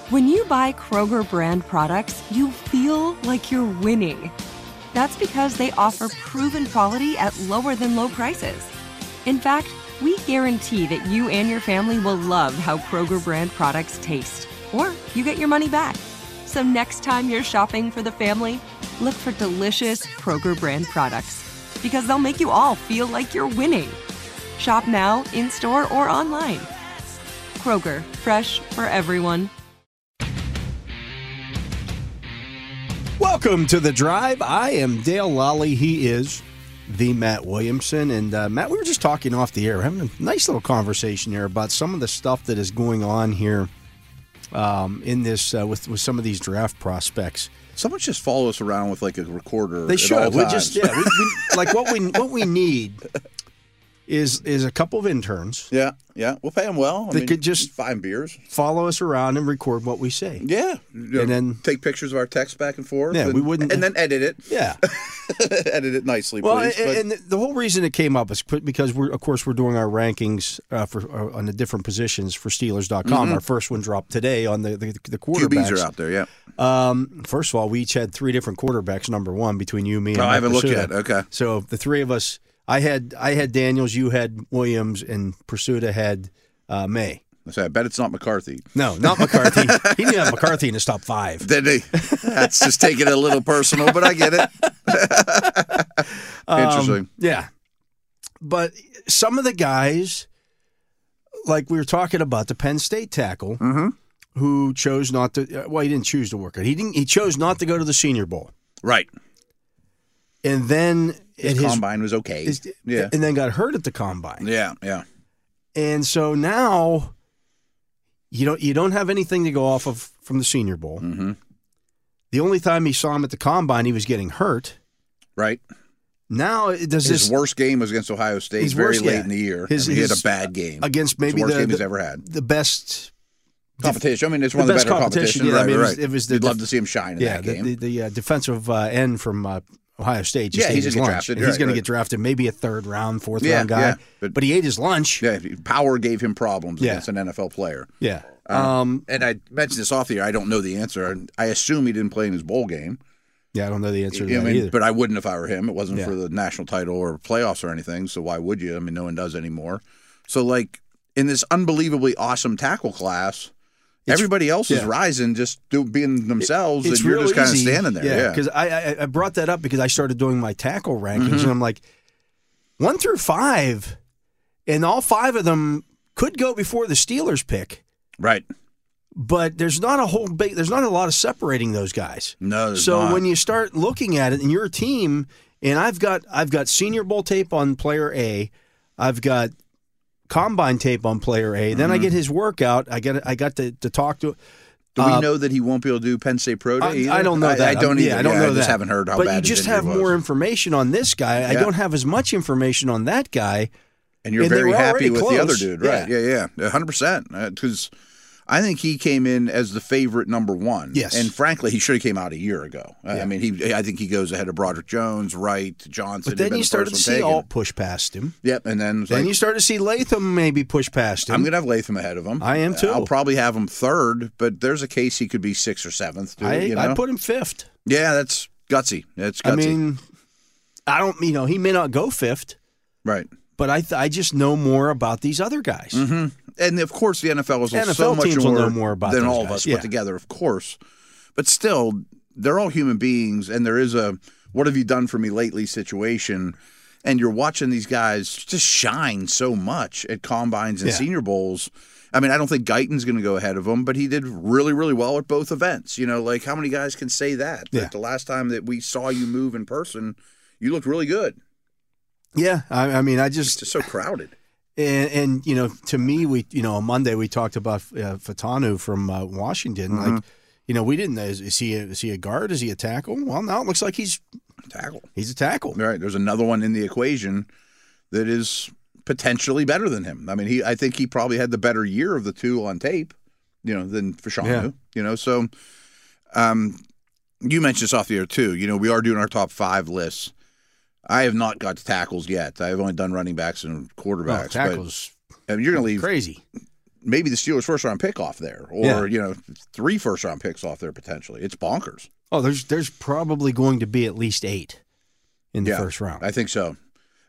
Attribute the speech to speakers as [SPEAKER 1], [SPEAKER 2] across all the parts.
[SPEAKER 1] When you buy Kroger brand products, you feel like you're winning. That's because they offer proven quality at lower than low prices. In fact, we guarantee that you and your family will love how Kroger brand products taste, or you get your money back. So next time you're shopping for the family, look for delicious Kroger brand products, because they'll make you all feel like you're winning. Shop now, in-store, or online. Kroger, fresh for everyone.
[SPEAKER 2] Welcome to The Drive. I am Dale Lally. He is the Matt Williamson. And Matt, we were just talking off the air, having a nice little conversation here about some of the stuff that is going on here in this with some of these draft prospects.
[SPEAKER 3] Someone just follow us around with like a recorder.
[SPEAKER 2] They should.
[SPEAKER 3] At all times.
[SPEAKER 2] We like what we need is a couple of interns.
[SPEAKER 3] Yeah. We'll pay them well.
[SPEAKER 2] They could just
[SPEAKER 3] 5 beers,
[SPEAKER 2] follow us around and record what we say.
[SPEAKER 3] Yeah,
[SPEAKER 2] and then
[SPEAKER 3] take pictures of our text back and forth.
[SPEAKER 2] Yeah, we wouldn't,
[SPEAKER 3] and then edit it.
[SPEAKER 2] Yeah,
[SPEAKER 3] edit it nicely,
[SPEAKER 2] well,
[SPEAKER 3] please.
[SPEAKER 2] And the whole reason it came up is because we're doing our rankings on the different positions for Steelers.com.
[SPEAKER 3] Mm-hmm.
[SPEAKER 2] Our first one dropped today on the quarterbacks.
[SPEAKER 3] QBs are out there. Yeah.
[SPEAKER 2] First of all, we each had 3 different quarterbacks. Number one between you, me, and
[SPEAKER 3] I haven't
[SPEAKER 2] Pursuta.
[SPEAKER 3] looked yet. Okay.
[SPEAKER 2] So the three of us. I had Daniels, you had Williams, and Pursuta had May.
[SPEAKER 3] I bet it's not McCarthy.
[SPEAKER 2] No, not McCarthy. He didn't have McCarthy in his top 5.
[SPEAKER 3] Did he? That's just taking it a little personal, but I get it. Interesting.
[SPEAKER 2] Yeah. But some of the guys, like we were talking about, the Penn State tackle, who chose not to. Well, he didn't choose to work out. He chose not to go to the Senior Bowl.
[SPEAKER 3] Right.
[SPEAKER 2] And then
[SPEAKER 3] his combine was okay.
[SPEAKER 2] And then got hurt at the combine.
[SPEAKER 3] Yeah.
[SPEAKER 2] And so now you don't have anything to go off of from the Senior Bowl.
[SPEAKER 3] Mm-hmm.
[SPEAKER 2] The only time he saw him at the combine, he was getting hurt.
[SPEAKER 3] Right.
[SPEAKER 2] Now
[SPEAKER 3] his worst game was against Ohio State very late in the year. He had a bad game
[SPEAKER 2] against maybe
[SPEAKER 3] the worst game he's ever had.
[SPEAKER 2] The best
[SPEAKER 3] competition. I mean, it's one of the better competition.
[SPEAKER 2] Yeah,
[SPEAKER 3] right.
[SPEAKER 2] It was
[SPEAKER 3] You'd love to see him shine in that game.
[SPEAKER 2] The defensive end from Ohio State just ate
[SPEAKER 3] he's
[SPEAKER 2] his
[SPEAKER 3] going to
[SPEAKER 2] lunch.
[SPEAKER 3] get drafted.
[SPEAKER 2] He's going to get drafted, maybe a 3rd round, 4th round guy.
[SPEAKER 3] Yeah,
[SPEAKER 2] but he ate his lunch.
[SPEAKER 3] Yeah, power gave him problems against an NFL player.
[SPEAKER 2] Yeah.
[SPEAKER 3] And I mentioned this off the air. I don't know the answer. I assume he didn't play in his bowl game.
[SPEAKER 2] Yeah, I don't know the answer to that either.
[SPEAKER 3] But I wouldn't if I were him. It wasn't for the national title or playoffs or anything, so why would you? I mean, no one does anymore. So, like, in this unbelievably awesome tackle class, everybody else is rising, just being themselves, and you're just kind of standing there.
[SPEAKER 2] Yeah, because I brought that up because I started doing my tackle rankings, and I'm like, 1 through 5, and all 5 of them could go before the Steelers pick.
[SPEAKER 3] Right.
[SPEAKER 2] But there's not a lot of separating those guys.
[SPEAKER 3] No, there's
[SPEAKER 2] so
[SPEAKER 3] not.
[SPEAKER 2] when you start looking at it, and you're a team, and I've got Senior Bowl tape on player A, I've got combine tape on player A. Then I get his workout. I got to talk to.
[SPEAKER 3] Do we know that he won't be able to do Penn State Pro Day either?
[SPEAKER 2] I don't know that.
[SPEAKER 3] I don't either.
[SPEAKER 2] I don't know that.
[SPEAKER 3] I just haven't heard how bad
[SPEAKER 2] But you just have more information on this guy. I don't have as much information on that guy.
[SPEAKER 3] And you're very happy with the other dude, right?
[SPEAKER 2] Yeah.
[SPEAKER 3] 100%. Because I think he came in as the favorite number 1.
[SPEAKER 2] Yes.
[SPEAKER 3] And frankly, he should have came out a year ago. I mean, I think he goes ahead of Broderick Jones, Wright, Johnson.
[SPEAKER 2] But then you started to see Alt push past him.
[SPEAKER 3] Yep. And then
[SPEAKER 2] you started to see Latham maybe push past him.
[SPEAKER 3] I'm going to have Latham ahead of him.
[SPEAKER 2] I am too.
[SPEAKER 3] I'll probably have him 3rd, but there's a case he could be 6th or 7th.
[SPEAKER 2] I put him 5th.
[SPEAKER 3] Yeah, that's gutsy. That's gutsy.
[SPEAKER 2] I mean, he may not go 5th.
[SPEAKER 3] Right.
[SPEAKER 2] But I just know more about these other guys.
[SPEAKER 3] Mm-hmm. And, of course, the NFL is so much
[SPEAKER 2] teams will know more about
[SPEAKER 3] than
[SPEAKER 2] those
[SPEAKER 3] all
[SPEAKER 2] guys.
[SPEAKER 3] of us put together, of course. But still, they're all human beings, and there is a what have you done for me lately situation. And you're watching these guys just shine so much at combines and Senior Bowls. I mean, I don't think Guyton's going to go ahead of him, but he did really, really well at both events. Like how many guys can say that?
[SPEAKER 2] Yeah.
[SPEAKER 3] That the last time that we saw you move in person, you looked really good.
[SPEAKER 2] Yeah, I mean,
[SPEAKER 3] It's just so crowded.
[SPEAKER 2] And to me, on Monday we talked about Fatanu from Washington.
[SPEAKER 3] Mm-hmm.
[SPEAKER 2] Like, we didn't know, is he a guard? Is he a tackle? Well, now it looks like he's
[SPEAKER 3] tackle.
[SPEAKER 2] He's a tackle.
[SPEAKER 3] Right. There's another one in the equation that is potentially better than him. I mean, I think he probably had the better year of the two on tape, than Fashanu. So you mentioned this off the air too. We are doing our top 5 lists. I have not got to tackles yet. I've only done running backs and quarterbacks.
[SPEAKER 2] Tackles.
[SPEAKER 3] But, you're going to leave
[SPEAKER 2] crazy.
[SPEAKER 3] maybe the Steelers' first-round pick off there, or 3 first-round picks off there potentially. It's bonkers.
[SPEAKER 2] Oh, there's probably going to be at least 8 in the first round.
[SPEAKER 3] I think so.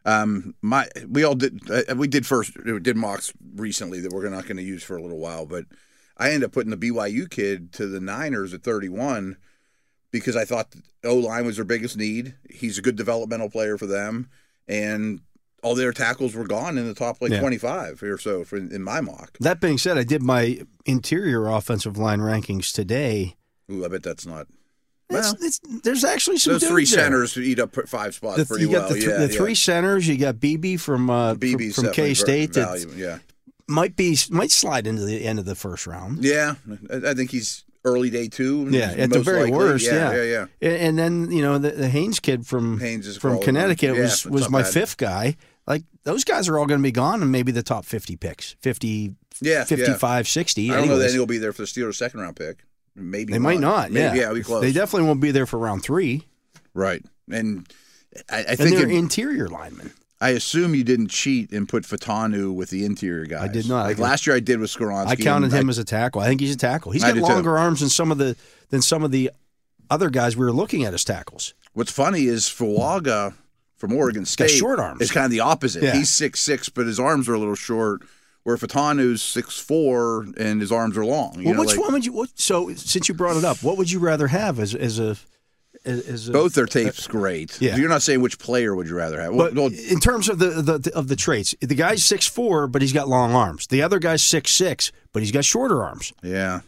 [SPEAKER 3] We did mocks recently that we're not going to use for a little while, but I ended up putting the BYU kid to the Niners at 31 because I thought O-line was their biggest need. He's a good developmental player for them, and all their tackles were gone in the top 25 or so in my mock.
[SPEAKER 2] That being said, I did my interior offensive line rankings today.
[SPEAKER 3] Ooh, I bet that's not.
[SPEAKER 2] There's actually some
[SPEAKER 3] those 3 centers who eat up 5 spots pretty well.
[SPEAKER 2] You got the 3 centers. You got BB from K-State. Might slide into the end of the first round.
[SPEAKER 3] Yeah, I think he's early day 2.
[SPEAKER 2] Yeah, at the very worst.
[SPEAKER 3] Yeah.
[SPEAKER 2] And then the Haynes kid from Connecticut was my 5th guy. Like those guys are all going to be gone in maybe the top 50 picks, 50, 55, 60.
[SPEAKER 3] I don't know that he'll be there for the Steelers' second-round pick. Maybe
[SPEAKER 2] they might not.
[SPEAKER 3] Maybe, yeah, be close.
[SPEAKER 2] They definitely won't be there for round 3.
[SPEAKER 3] Right, and I think
[SPEAKER 2] they're interior linemen.
[SPEAKER 3] I assume you didn't cheat and put Fatanu with the interior guys.
[SPEAKER 2] I did not.
[SPEAKER 3] Last year I did with Skoronski.
[SPEAKER 2] I counted him as a tackle. I think he's a tackle. He's got longer arms than some of the other guys we were looking at as tackles.
[SPEAKER 3] What's funny is Fuaga from Oregon State
[SPEAKER 2] short arms.
[SPEAKER 3] is kind of the opposite.
[SPEAKER 2] Yeah.
[SPEAKER 3] He's 6'6", but his arms are a little short. Where Fatanu's 6'4" and his arms are long.
[SPEAKER 2] Which one would you? So since you brought it up, what would you rather have as a
[SPEAKER 3] both their tapes great.
[SPEAKER 2] Yeah.
[SPEAKER 3] You're not saying which player would you rather have.
[SPEAKER 2] But in terms of the traits, the guy's 6'4", but he's got long arms. The other guy's 6'6", but he's got shorter arms.
[SPEAKER 3] Yeah.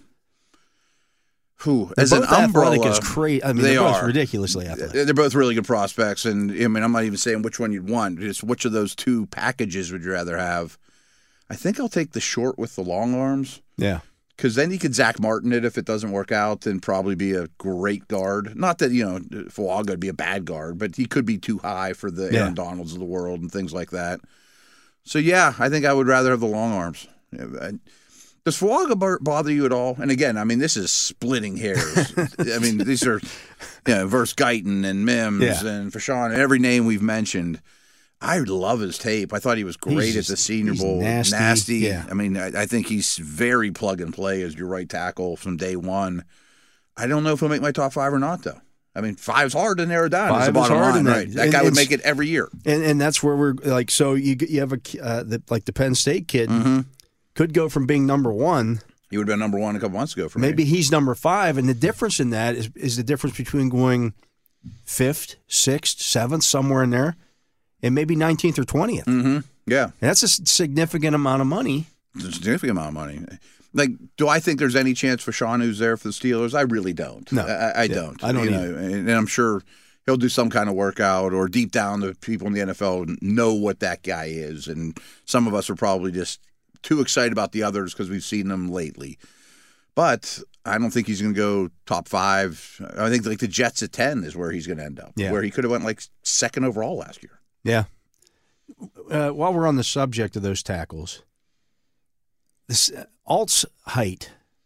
[SPEAKER 2] As an umbrella, is crazy. I mean, they're both ridiculously athletic.
[SPEAKER 3] They're both really good prospects, and I mean, I'm not even saying which one you'd want. Just which of those 2 packages would you rather have? I think I'll take the short with the long arms.
[SPEAKER 2] Yeah.
[SPEAKER 3] Because then you could Zach Martin it if it doesn't work out and probably be a great guard. Not that, Fuaga would be a bad guard, but he could be too high for the Aaron Donalds of the world and things like that. So, yeah, I think I would rather have the long arms. Does Fuaga bother you at all? And again, I mean, this is splitting hairs. I mean, these are versus Guyton and Mims and Fashawn and every name we've mentioned. I love his tape. I thought he was great at the Senior Bowl. Nasty.
[SPEAKER 2] Yeah.
[SPEAKER 3] I mean, I think he's very plug and play as your right tackle from day one. I don't know if he'll make my top 5 or not, though. I mean, 5's hard to narrow down.
[SPEAKER 2] 5
[SPEAKER 3] is the bottom
[SPEAKER 2] hard
[SPEAKER 3] line, right? That guy would make it every year.
[SPEAKER 2] And that's where we're like. So you have the Penn State kid could go from being number 1.
[SPEAKER 3] He would have been number 1 a couple months ago for me.
[SPEAKER 2] Maybe he's number 5, and the difference in that is the difference between going 5th, 6th, 7th, somewhere in there, and maybe 19th or 20th.
[SPEAKER 3] Mm-hmm. Yeah.
[SPEAKER 2] And that's a significant amount of money.
[SPEAKER 3] It's a significant amount of money. Like, do I think there's any chance for Sean who's there for the Steelers? I really don't.
[SPEAKER 2] No.
[SPEAKER 3] I don't.
[SPEAKER 2] I don't either.
[SPEAKER 3] And I'm sure he'll do some kind of workout, or deep down the people in the NFL know what that guy is. And some of us are probably just too excited about the others because we've seen them lately. But I don't think he's going to go top 5. I think like the Jets at 10 is where he's going to end up, where he could have went like 2nd overall last year.
[SPEAKER 2] Yeah. While we're on the subject of those tackles, this Alt's height,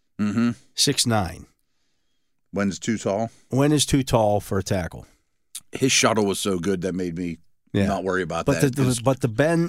[SPEAKER 2] 6'9".
[SPEAKER 3] When's too tall?
[SPEAKER 2] When is too tall for a tackle?
[SPEAKER 3] His shuttle was so good that made me not worry about that.
[SPEAKER 2] But the bend,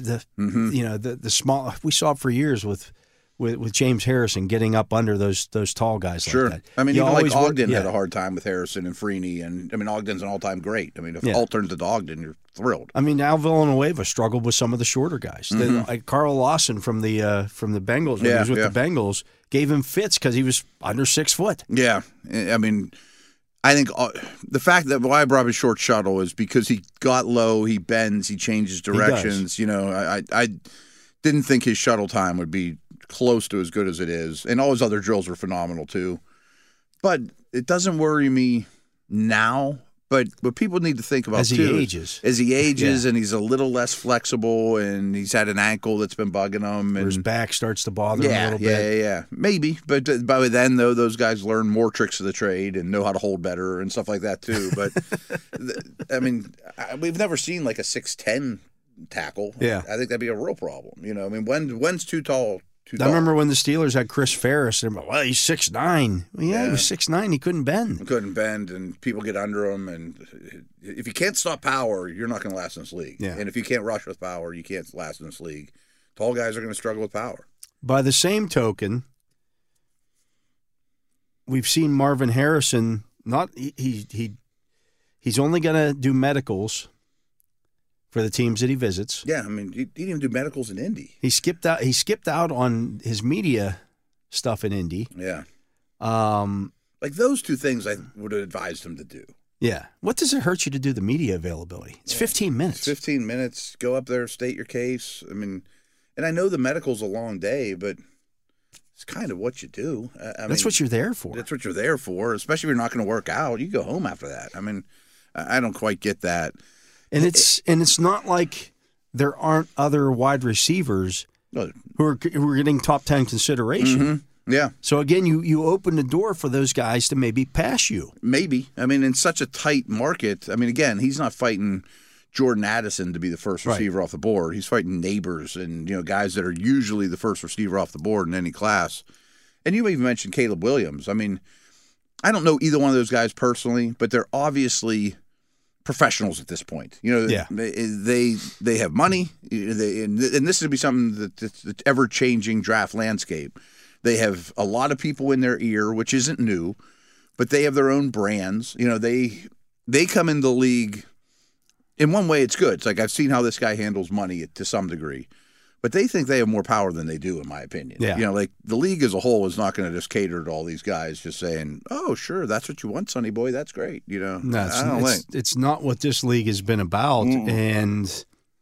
[SPEAKER 2] the small. We saw it for years with James Harrison getting up under those tall guys.
[SPEAKER 3] Sure.
[SPEAKER 2] Like that.
[SPEAKER 3] I mean, even like Ogden had a hard time with Harrison and Freeney, and I mean, Ogden's an all-time great. I mean, if Alt turns to Ogden, you're thrilled.
[SPEAKER 2] I mean, Al Villanueva struggled with some of the shorter guys. Like Carl Lawson from the Bengals, when he was with the Bengals, gave him fits because he was under 6 foot.
[SPEAKER 3] Yeah, I mean, I think the fact that why I brought his short shuttle is because he got low, he bends, he changes directions. I didn't think his shuttle time would be close to as good as it is, and all his other drills were phenomenal too. But it doesn't worry me now. But what people need to think about
[SPEAKER 2] as he ages,
[SPEAKER 3] and he's a little less flexible, and he's had an ankle that's been bugging him, and
[SPEAKER 2] his back starts to bother him a little bit.
[SPEAKER 3] Yeah, maybe. But by then, though, those guys learn more tricks of the trade and know how to hold better and stuff like that too. But I mean, we've never seen like a 6'10" tackle.
[SPEAKER 2] Yeah,
[SPEAKER 3] I think that'd be a real problem. I mean, when's too tall?
[SPEAKER 2] I remember when the Steelers had Chris Ferris, and well, he's 6'9". Well, he was 6'9". He couldn't bend.
[SPEAKER 3] And people get under him. And if you can't stop power, you're not going to last in this league.
[SPEAKER 2] Yeah.
[SPEAKER 3] And if you can't rush with power, you can't last in this league. Tall guys are going to struggle with power.
[SPEAKER 2] By the same token, we've seen Marvin Harrison. He's only going to do medicals for the teams that he visits.
[SPEAKER 3] Yeah, I mean, he didn't even do medicals in Indy.
[SPEAKER 2] He skipped out on his media stuff in Indy.
[SPEAKER 3] Yeah. Like those two things I would have advised him to do.
[SPEAKER 2] Yeah. What does it hurt you to do the media availability? It's 15 minutes.
[SPEAKER 3] It's 15 minutes. Go up there, state your case. I mean, and I know the medical's a long day, but it's kind of what you do.
[SPEAKER 2] That's what you're there for.
[SPEAKER 3] That's what you're there for, especially if you're not going to work out. You go home after that. I mean, I don't quite get that.
[SPEAKER 2] And it's not like there aren't other wide receivers who are getting top 10 consideration.
[SPEAKER 3] Mm-hmm. Yeah.
[SPEAKER 2] So again, you open the door for those guys to maybe pass you.
[SPEAKER 3] Maybe. I mean, in such a tight market. I mean, again, he's not fighting Jordan Addison to be the first receiver off the board. He's fighting neighbors and guys that are usually the first receiver off the board in any class. And you even mentioned Caleb Williams. I mean, I don't know either one of those guys personally, but they're obviously professionals at this point. They have money, and this would be something that's ever-changing draft landscape. They have a lot of people in their ear, which isn't new, but they have their own brands. They come in the league. In one way, it's good. It's like I've seen how this guy handles money to some degree, but they think they have more power than they do, in my opinion.
[SPEAKER 2] Yeah.
[SPEAKER 3] Like the league as a whole is not going to just cater to all these guys just saying, "Oh, sure, that's what you want, Sonny Boy. That's great."
[SPEAKER 2] No, it's not what this league has been about, and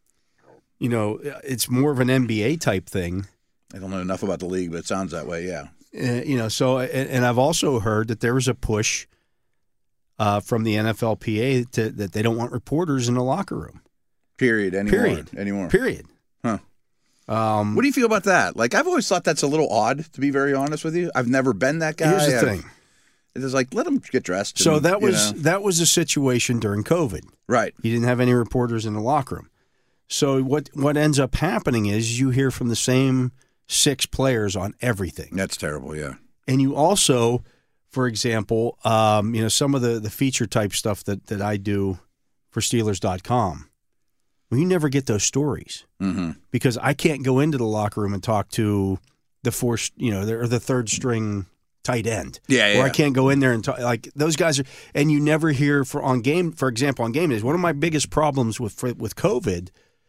[SPEAKER 2] it's more of an NBA type thing.
[SPEAKER 3] I don't know enough about the league, but it sounds that way. Yeah.
[SPEAKER 2] So and I've also heard that there was a push from the NFLPA that they don't want reporters in the locker room.
[SPEAKER 3] Anymore. Huh. What do you feel about that? Like, I've always thought that's a little odd, to be very honest with you. I've never been that guy.
[SPEAKER 2] Here's the thing.
[SPEAKER 3] It's like, let them get dressed.
[SPEAKER 2] So that was a situation during COVID.
[SPEAKER 3] Right.
[SPEAKER 2] You didn't have any reporters in the locker room. So what ends up happening is you hear from the same 6 players on everything.
[SPEAKER 3] That's terrible, yeah.
[SPEAKER 2] And you also, for example, some of the feature type stuff that I do for Steelers.com, well, you never get those stories because I can't go into the locker room and talk to the the third string tight end.
[SPEAKER 3] Yeah.
[SPEAKER 2] Or I can't go in there and talk like those guys are, and you never hear for example, on game days. One of my biggest problems with COVID,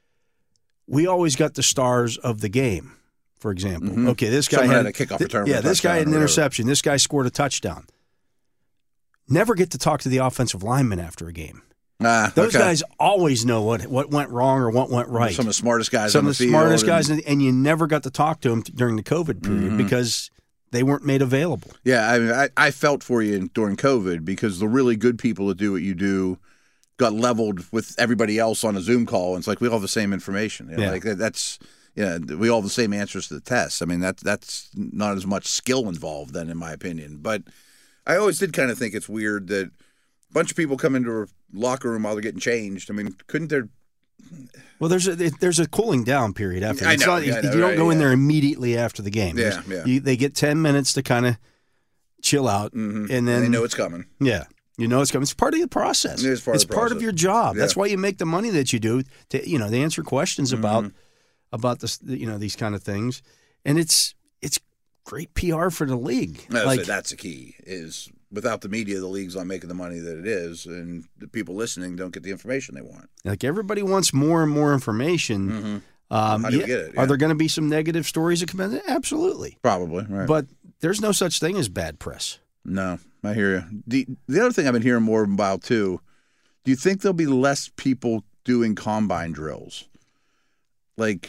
[SPEAKER 2] we always got the stars of the game. For example, okay, this guy
[SPEAKER 3] had a kickoff return.
[SPEAKER 2] Yeah, this guy had an interception. This guy scored a touchdown. Never get to talk to the offensive lineman after a game. Those guys always know what went wrong or what went right.
[SPEAKER 3] Some of the smartest guys
[SPEAKER 2] on
[SPEAKER 3] the
[SPEAKER 2] field. Some of the smartest guys, and you never got to talk to them during the COVID period because they weren't made available.
[SPEAKER 3] Yeah, I mean, I felt for you during COVID because the really good people that do what you do got leveled with everybody else on a Zoom call, and it's like we all have the same information. Like that's. Yeah, we all have the same answers to the test. I mean, that's not as much skill involved then, in my opinion. But I always did kind of think it's weird that a bunch of people come into a locker room while they're getting changed. I mean, couldn't there?
[SPEAKER 2] Well, there's a cooling down period after.
[SPEAKER 3] I know,
[SPEAKER 2] you don't go in there immediately after the game.
[SPEAKER 3] Yeah.
[SPEAKER 2] They get 10 minutes to kind of chill out, and then
[SPEAKER 3] they know it's coming.
[SPEAKER 2] Yeah. It's coming. It's part of the process.
[SPEAKER 3] It is part of the process.
[SPEAKER 2] Part of your job.
[SPEAKER 3] Yeah.
[SPEAKER 2] That's why you make the money that you do. They answer questions about this, these kind of things, and it's great PR for the league.
[SPEAKER 3] That's the key. Is without the media, the league's not making the money that it is, and the people listening don't get the information they want.
[SPEAKER 2] Like everybody wants more and more information.
[SPEAKER 3] How do you get it? Yeah.
[SPEAKER 2] Are there going to be some negative stories that come in? Absolutely,
[SPEAKER 3] probably. Right.
[SPEAKER 2] But there's no such thing as bad press.
[SPEAKER 3] No, I hear you. The other thing I've been hearing more about too. Do you think there'll be less people doing combine drills? Like,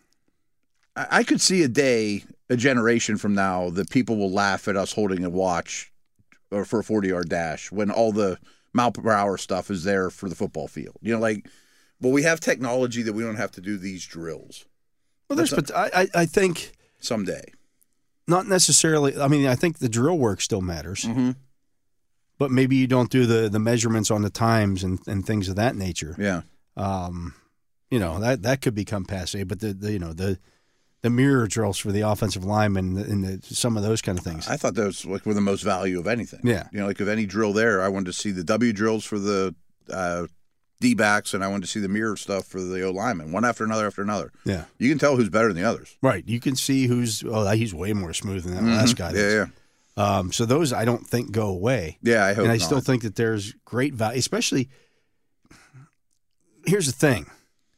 [SPEAKER 3] I could see a generation from now, that people will laugh at us holding a watch or for a 40-yard dash when all the mile per hour stuff is there for the football field. Well, we have technology that we don't have to do these drills.
[SPEAKER 2] Well, but I think
[SPEAKER 3] someday.
[SPEAKER 2] Not necessarily. I mean, I think the drill work still matters. But maybe you don't do the measurements on the times and things of that nature.
[SPEAKER 3] Yeah.
[SPEAKER 2] That could become passe, but the mirror drills for the offensive linemen and some of those kind of things.
[SPEAKER 3] I thought those were the most value of anything.
[SPEAKER 2] Yeah.
[SPEAKER 3] Like of any drill there, I wanted to see the W drills for the D-backs, and I wanted to see the mirror stuff for the O-linemen, one after another after another.
[SPEAKER 2] Yeah.
[SPEAKER 3] You can tell who's better than the others.
[SPEAKER 2] Right. You can see he's way more smooth than that last guy.
[SPEAKER 3] Yeah.
[SPEAKER 2] So those I don't think go away.
[SPEAKER 3] Yeah, I hope
[SPEAKER 2] And I
[SPEAKER 3] not.
[SPEAKER 2] still think that there's great value, especially, here's the thing.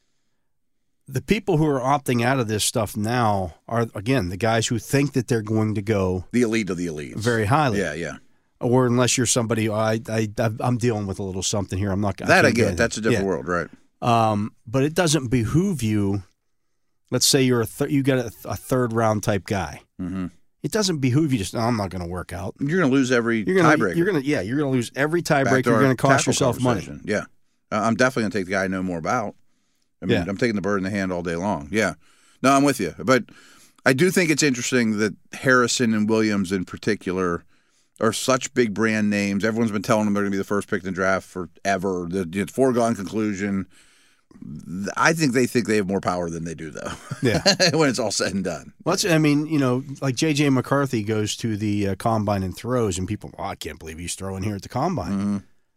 [SPEAKER 2] The people who are opting out of this stuff now are, again, the guys who think that they're going to go
[SPEAKER 3] the elite of the elites.
[SPEAKER 2] very highly.
[SPEAKER 3] Yeah.
[SPEAKER 2] Or unless you're somebody, I'm dealing with a little something here. I'm not going
[SPEAKER 3] That I get. That's a different world, right?
[SPEAKER 2] But it doesn't behoove you. Let's say you got a third round type guy. Mm-hmm. It doesn't behoove you just. I'm not going to work out.
[SPEAKER 3] You're going to lose every tiebreaker.
[SPEAKER 2] You're going to lose every tiebreaker. You're going to cost yourself money.
[SPEAKER 3] Yeah, I'm definitely going to take the guy I know more about. I mean, I'm taking the bird in the hand all day long. Yeah, no, I'm with you. But I do think it's interesting that Harrison and Williams in particular are such big brand names. Everyone's been telling them they're going to be the first pick in the draft forever. The foregone conclusion. I think they have more power than they do, though.
[SPEAKER 2] Yeah,
[SPEAKER 3] when it's all said and done.
[SPEAKER 2] Like J.J. McCarthy goes to the combine and throws, and people, I can't believe he's throwing here at the combine.
[SPEAKER 3] Mm-hmm.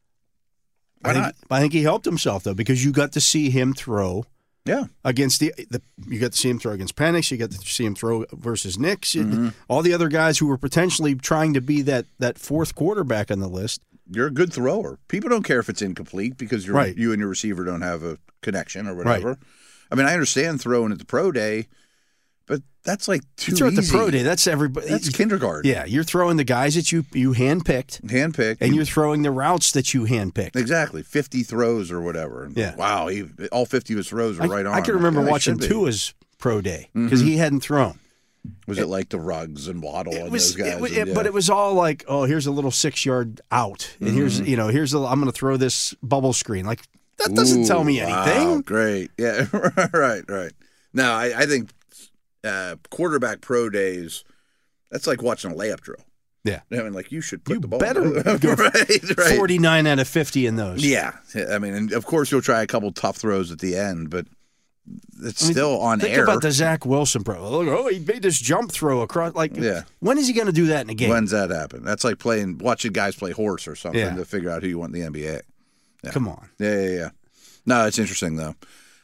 [SPEAKER 3] Why not?
[SPEAKER 2] I think he helped himself though, because you got to see him throw.
[SPEAKER 3] Yeah,
[SPEAKER 2] against you got to see him throw against Penix. You got to see him throw versus Nix.
[SPEAKER 3] Mm-hmm.
[SPEAKER 2] All the other guys who were potentially trying to be that fourth quarterback on the list.
[SPEAKER 3] You're a good thrower. People don't care if it's incomplete because you and your receiver don't have a connection or whatever. Right. I mean, I understand throwing at the pro day, but that's like too easy.
[SPEAKER 2] At the pro day, that's everybody.
[SPEAKER 3] That's kindergarten.
[SPEAKER 2] Yeah, you're throwing the guys that you handpicked, and you're throwing the routes that you handpicked.
[SPEAKER 3] Exactly, 50 throws or whatever.
[SPEAKER 2] Yeah,
[SPEAKER 3] wow, all 50 of his throws are right on.
[SPEAKER 2] I can remember watching Tua's pro day because he hadn't thrown.
[SPEAKER 3] Was it like the Ruggs and Waddle and those guys?
[SPEAKER 2] But it was all like, oh, here's a little 6-yard out, and here's I'm going to throw this bubble screen. Like that doesn't tell me anything.
[SPEAKER 3] Wow, great, yeah, right. No, I think quarterback pro days. That's like watching a layup drill.
[SPEAKER 2] Yeah,
[SPEAKER 3] I mean, like you should put the ball.
[SPEAKER 2] Better go right. 49 out of 50 in those.
[SPEAKER 3] Yeah, I mean, and of course you'll try a couple tough throws at the end, but. It's still on air.
[SPEAKER 2] Think about the Zach Wilson pro. Oh, he made this jump throw across. When is he going to do that in a game?
[SPEAKER 3] When's that happen? That's like watching guys play horse or something to figure out who you want in the NBA. Yeah.
[SPEAKER 2] Come on.
[SPEAKER 3] Yeah. No, it's interesting though.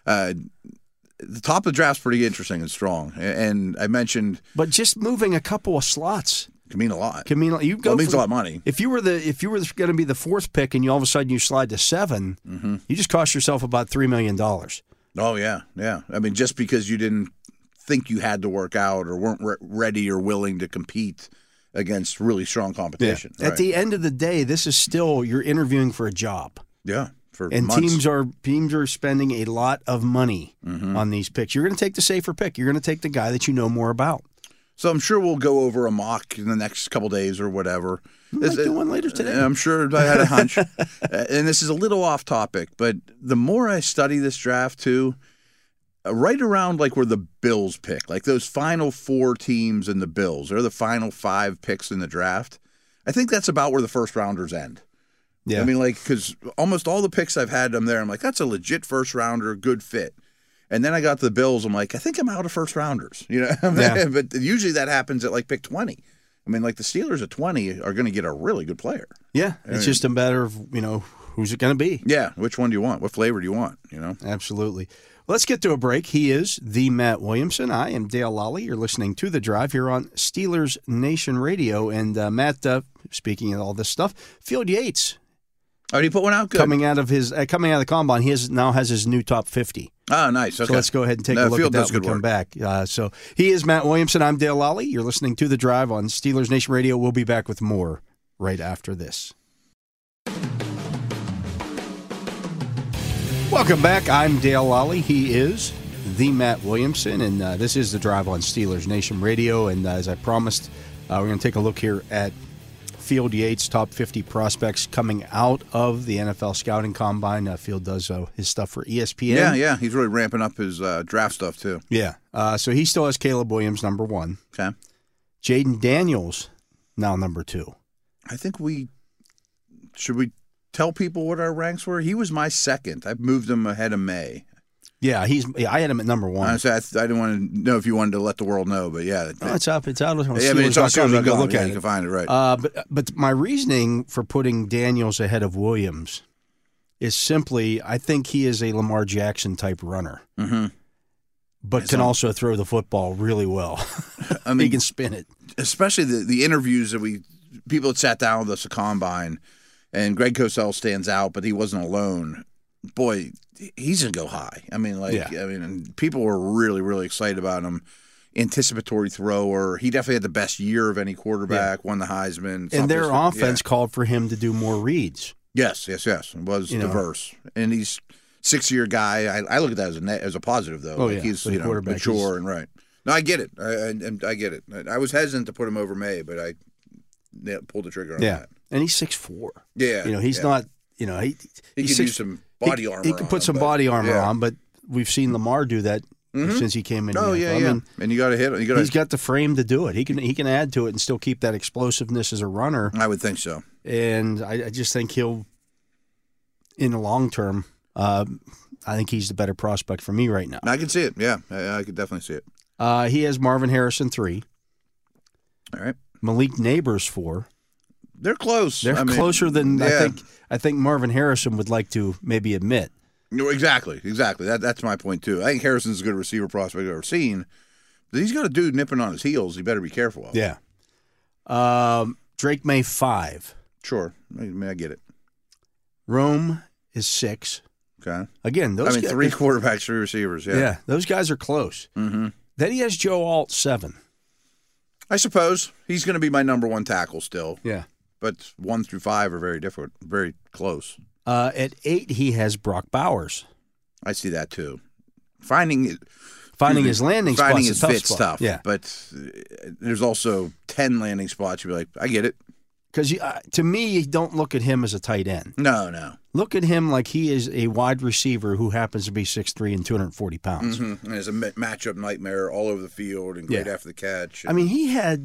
[SPEAKER 3] The top of the draft's pretty interesting and strong. And I mentioned,
[SPEAKER 2] but just moving a couple of slots
[SPEAKER 3] can mean a lot.
[SPEAKER 2] It means a
[SPEAKER 3] lot of money.
[SPEAKER 2] If you were going to be the fourth pick and you all of a sudden you slide to 7, you just cost yourself about $3 million.
[SPEAKER 3] Oh, yeah. I mean, just because you didn't think you had to work out or weren't ready or willing to compete against really strong competition.
[SPEAKER 2] Yeah. Right. At the end of the day, this is still, you're interviewing for a job.
[SPEAKER 3] Yeah,
[SPEAKER 2] and
[SPEAKER 3] months.
[SPEAKER 2] teams are spending a lot of money on these picks. You're going to take the safer pick. You're going to take the guy that you know more about.
[SPEAKER 3] So I'm sure we'll go over a mock in the next couple days or whatever.
[SPEAKER 2] Might do one later today.
[SPEAKER 3] I'm sure I had a hunch. And this is a little off topic, but the more I study this draft too, right around like where the Bills pick, like those final 4 teams in the Bills, they're the final 5 picks in the draft. I think that's about where the first rounders end. Yeah. I mean, like, because almost all the picks I've had them there, I'm like, that's a legit first rounder, good fit. And then I got to the Bills. I'm like, I think I'm out of first rounders, But usually that happens at like pick 20. I mean, like the Steelers at 20 are going to get a really good player.
[SPEAKER 2] Yeah, it's just a matter of who's it going to be.
[SPEAKER 3] Yeah, which one do you want? What flavor do you want?
[SPEAKER 2] Absolutely. Let's get to a break. He is the Matt Williamson. I am Dale Lally. You're listening to The Drive here on Steelers Nation Radio. And Matt, speaking of all this stuff, Field Yates.
[SPEAKER 3] Oh, he put one out good.
[SPEAKER 2] Coming out of the combine, he now has his new top 50.
[SPEAKER 3] Oh, nice. Okay.
[SPEAKER 2] So let's go ahead and take a look at that when we come back. So he is Matt Williamson. I'm Dale Lally. You're listening to The Drive on Steelers Nation Radio. We'll be back with more right after this. Welcome back. I'm Dale Lally. He is the Matt Williamson, and this is The Drive on Steelers Nation Radio. And as I promised, we're going to take a look here at Field Yates' top 50 prospects coming out of the NFL Scouting Combine. Field does his stuff for ESPN.
[SPEAKER 3] Yeah. He's really ramping up his draft stuff, too.
[SPEAKER 2] Yeah. So he still has Caleb Williams, number 1.
[SPEAKER 3] Okay.
[SPEAKER 2] Jaden Daniels, now number 2.
[SPEAKER 3] I think should we tell people what our ranks were? He was my second. I moved him ahead of May.
[SPEAKER 2] Yeah, I had him at number 1.
[SPEAKER 3] Honestly, I didn't want to know if you wanted to let the world know, but yeah.
[SPEAKER 2] It's up. It's out on
[SPEAKER 3] Steelers.com. It's on Steelers.com.
[SPEAKER 2] Go look at it.
[SPEAKER 3] You can find it, right.
[SPEAKER 2] But my reasoning for putting Daniels ahead of Williams is simply, I think he is a Lamar Jackson type runner, but can also throw the football really well. I mean, he can spin it.
[SPEAKER 3] Especially the interviews that people had sat down with us at Combine, and Greg Cosell stands out, but he wasn't alone. Boy, he's gonna go high. I mean, and people were really, really excited about him. Anticipatory thrower. He definitely had the best year of any quarterback. Won the Heisman.
[SPEAKER 2] And their offense called for him to do more reads.
[SPEAKER 3] Yes. It was diverse, and he's 6-year guy. I look at that as a positive though.
[SPEAKER 2] Oh,
[SPEAKER 3] he's mature and right. No, I get it. I get it. I was hesitant to put him over May, but I pulled the trigger on that.
[SPEAKER 2] And he's 6'4".
[SPEAKER 3] Yeah,
[SPEAKER 2] he's not. He
[SPEAKER 3] could use some body armor.
[SPEAKER 2] He could put some body armor on, but we've seen Lamar do that since he came in.
[SPEAKER 3] Oh yeah. I mean, and you got to hit him.
[SPEAKER 2] He's got the frame to do it. He can add to it and still keep that explosiveness as a runner.
[SPEAKER 3] I would think so.
[SPEAKER 2] And I just think he'll, in the long term, I think he's the better prospect for me right now.
[SPEAKER 3] I can see it. Yeah, I could definitely see it.
[SPEAKER 2] He has Marvin Harrison 3.
[SPEAKER 3] All right.
[SPEAKER 2] Malik Neighbors 4.
[SPEAKER 3] They're close.
[SPEAKER 2] They're closer than I think Marvin Harrison would like to maybe admit.
[SPEAKER 3] No, exactly. That's my point too. I think Harrison's as good a receiver prospect I've ever seen. But he's got a dude nipping on his heels. He better be careful of.
[SPEAKER 2] Yeah. Drake May 5.
[SPEAKER 3] Sure. I mean, I get it.
[SPEAKER 2] Rome is 6.
[SPEAKER 3] Okay.
[SPEAKER 2] Again,
[SPEAKER 3] 3 quarterbacks, 3 receivers. Yeah.
[SPEAKER 2] Yeah, those guys are close.
[SPEAKER 3] Mm-hmm.
[SPEAKER 2] Then he has Joe Alt 7.
[SPEAKER 3] I suppose he's going to be my number 1 tackle still.
[SPEAKER 2] Yeah.
[SPEAKER 3] But 1 through 5 are very different, very close.
[SPEAKER 2] At 8, he has Brock Bowers.
[SPEAKER 3] I see that too. Finding
[SPEAKER 2] his landing spots,
[SPEAKER 3] finding his fit's
[SPEAKER 2] spot.
[SPEAKER 3] tough.
[SPEAKER 2] Yeah.
[SPEAKER 3] But there's also 10 landing spots. You'd be like, I get it.
[SPEAKER 2] Because to me, you don't look at him as a tight end.
[SPEAKER 3] No.
[SPEAKER 2] Look at him like he is a wide receiver who happens to be 6'3" and 240 pounds.
[SPEAKER 3] Mm-hmm. And it's a matchup nightmare all over the field and great after the catch.
[SPEAKER 2] I mean, he had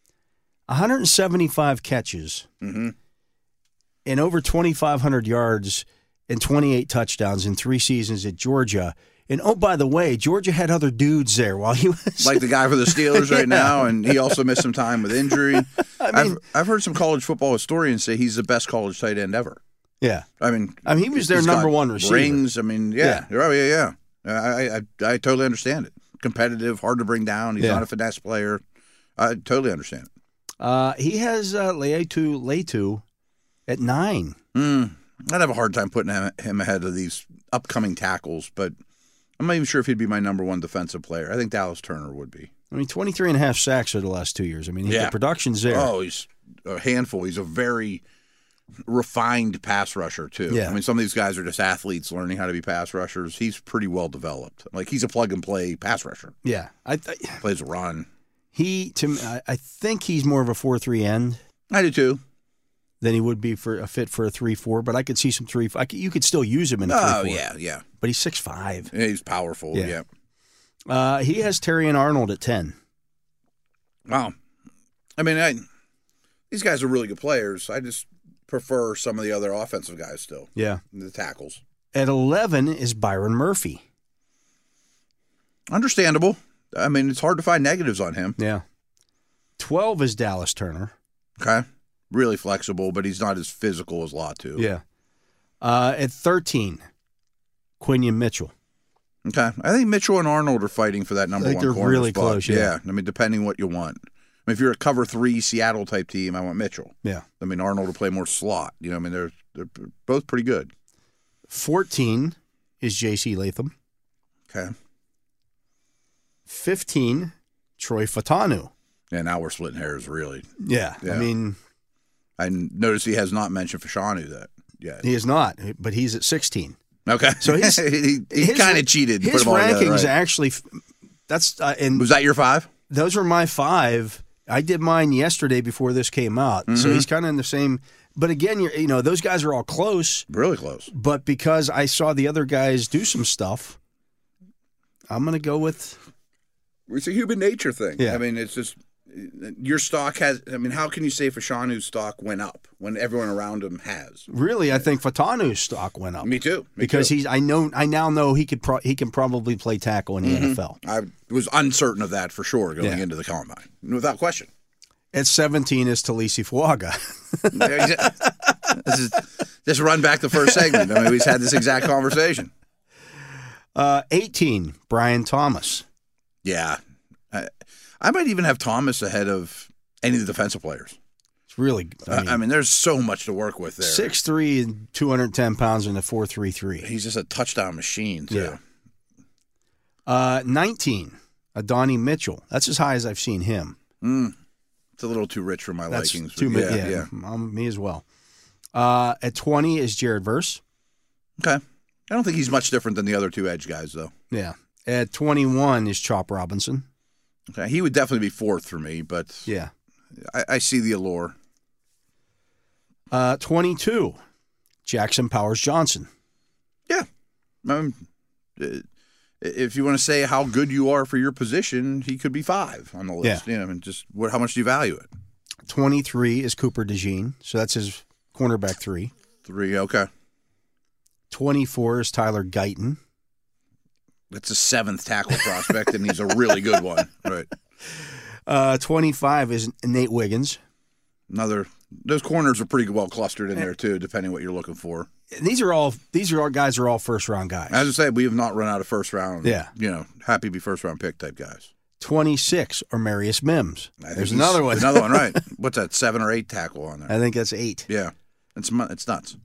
[SPEAKER 2] 175 catches and over 2,500 yards and 28 touchdowns in 3 seasons at Georgia. And, oh, by the way, Georgia had other dudes there while he was...
[SPEAKER 3] Like the guy for the Steelers right now, and he also missed some time with injury. I've heard some college football historians say he's the best college tight end ever.
[SPEAKER 2] Yeah.
[SPEAKER 3] I mean,
[SPEAKER 2] he was their number 1 receiver.
[SPEAKER 3] Rings, I mean, yeah. Oh, yeah. I totally understand it. Competitive, hard to bring down. He's not a finesse player. I totally understand it.
[SPEAKER 2] He has Leatu at 9.
[SPEAKER 3] I'd have a hard time putting him ahead of these upcoming tackles, but I'm not even sure if he'd be my number 1 defensive player. I think Dallas Turner would be.
[SPEAKER 2] I mean, 23 and a half sacks over the last 2 years. I mean, the production's there.
[SPEAKER 3] Oh, he's a handful. He's a very refined pass rusher, too.
[SPEAKER 2] Yeah.
[SPEAKER 3] I mean, some of these guys are just athletes learning how to be pass rushers. He's pretty well developed. Like, he's a plug-and-play pass rusher.
[SPEAKER 2] Yeah.
[SPEAKER 3] Plays a run.
[SPEAKER 2] I think he's more of a 4-3 end.
[SPEAKER 3] I do, too.
[SPEAKER 2] Than he would be for a fit for a 3-4, but I could see some 3. You could still use him in a 3-4.
[SPEAKER 3] Oh, yeah.
[SPEAKER 2] But he's 6'5".
[SPEAKER 3] Yeah, he's powerful, yeah.
[SPEAKER 2] He has Terrion Arnold at 10.
[SPEAKER 3] Wow. I mean, these guys are really good players. I just prefer some of the other offensive guys still.
[SPEAKER 2] Yeah.
[SPEAKER 3] The tackles.
[SPEAKER 2] At 11 is Byron Murphy.
[SPEAKER 3] Understandable. I mean, it's hard to find negatives on him.
[SPEAKER 2] Yeah. 12 is Dallas Turner.
[SPEAKER 3] Okay. Really flexible, but he's not as physical as Latu.
[SPEAKER 2] Yeah. At 13, Quinion Mitchell.
[SPEAKER 3] Okay. I think Mitchell and Arnold are fighting for that number 1 corner spot.
[SPEAKER 2] They're really close, yeah.
[SPEAKER 3] I mean, depending what you want. I mean, if you're a cover 3 Seattle type team, I want Mitchell.
[SPEAKER 2] Yeah.
[SPEAKER 3] I mean, Arnold will play more slot. You know, I mean, they're both pretty good.
[SPEAKER 2] 14 is J.C. Latham.
[SPEAKER 3] Okay.
[SPEAKER 2] 15, Troy Fatanu.
[SPEAKER 3] Yeah, now we're splitting hairs, really.
[SPEAKER 2] Yeah. I mean,
[SPEAKER 3] I noticed he has not mentioned Fashanu that yet.
[SPEAKER 2] He is not, but he's at 16.
[SPEAKER 3] Okay.
[SPEAKER 2] So
[SPEAKER 3] he kind of cheated.
[SPEAKER 2] His
[SPEAKER 3] put them all
[SPEAKER 2] rankings
[SPEAKER 3] together, right?
[SPEAKER 2] actually, that's and
[SPEAKER 3] was that your 5?
[SPEAKER 2] Those were my 5. I did mine yesterday before this came out, so he's kind of in the same. But again, those guys are all close,
[SPEAKER 3] really close.
[SPEAKER 2] But because I saw the other guys do some stuff, I'm going to go with.
[SPEAKER 3] It's a human nature thing.
[SPEAKER 2] Yeah.
[SPEAKER 3] I mean, it's just your stock has. I mean, how can you say Fashanu's stock went up when everyone around him has?
[SPEAKER 2] Really, I think Fatanu's stock went up.
[SPEAKER 3] Me too.
[SPEAKER 2] Because I now know he can probably play tackle in the NFL.
[SPEAKER 3] I was uncertain of that for sure going into the combine, without question.
[SPEAKER 2] At 17 is Talisi Fuaga.
[SPEAKER 3] Just run back the first segment. I mean, we've had this exact conversation.
[SPEAKER 2] 18, Brian Thomas.
[SPEAKER 3] Yeah. I might even have Thomas ahead of any of the defensive players.
[SPEAKER 2] It's really,
[SPEAKER 3] I mean, there's so much to work with there.
[SPEAKER 2] 6'3" and 210 pounds in a 4.33.
[SPEAKER 3] He's just a touchdown machine, too.
[SPEAKER 2] Yeah. 19, Adonai Mitchell. That's as high as I've seen him.
[SPEAKER 3] It's a little too rich for my likings.
[SPEAKER 2] Yeah. Me as well. At 20 is Jared Verse.
[SPEAKER 3] Okay. I don't think he's much different than the other two edge guys, though.
[SPEAKER 2] Yeah. At 21 is Chop Robinson.
[SPEAKER 3] Okay. He would definitely be fourth for me, but
[SPEAKER 2] yeah,
[SPEAKER 3] I see the allure.
[SPEAKER 2] 22, Jackson Powers Johnson.
[SPEAKER 3] Yeah. If you want to say how good you are for your position, he could be 5 on the list.
[SPEAKER 2] Yeah.
[SPEAKER 3] And just how much do you value it?
[SPEAKER 2] 23 is Cooper DeJean, so that's his cornerback 3.
[SPEAKER 3] 3, okay.
[SPEAKER 2] 24 is Tyler Guyton.
[SPEAKER 3] That's a 7th tackle prospect, and he's a really good one. Right.
[SPEAKER 2] 25 is Nate Wiggins.
[SPEAKER 3] Those corners are pretty well clustered in there too, depending what you're looking for.
[SPEAKER 2] And these are all guys are all first round guys.
[SPEAKER 3] As I said, we have not run out of first round.
[SPEAKER 2] Yeah,
[SPEAKER 3] happy to be first round pick type guys.
[SPEAKER 2] 26 are Marius Mims. There's another one.
[SPEAKER 3] Another one, right? What's that? 7 or 8 tackle on there?
[SPEAKER 2] I think that's 8.
[SPEAKER 3] Yeah, it's nuts.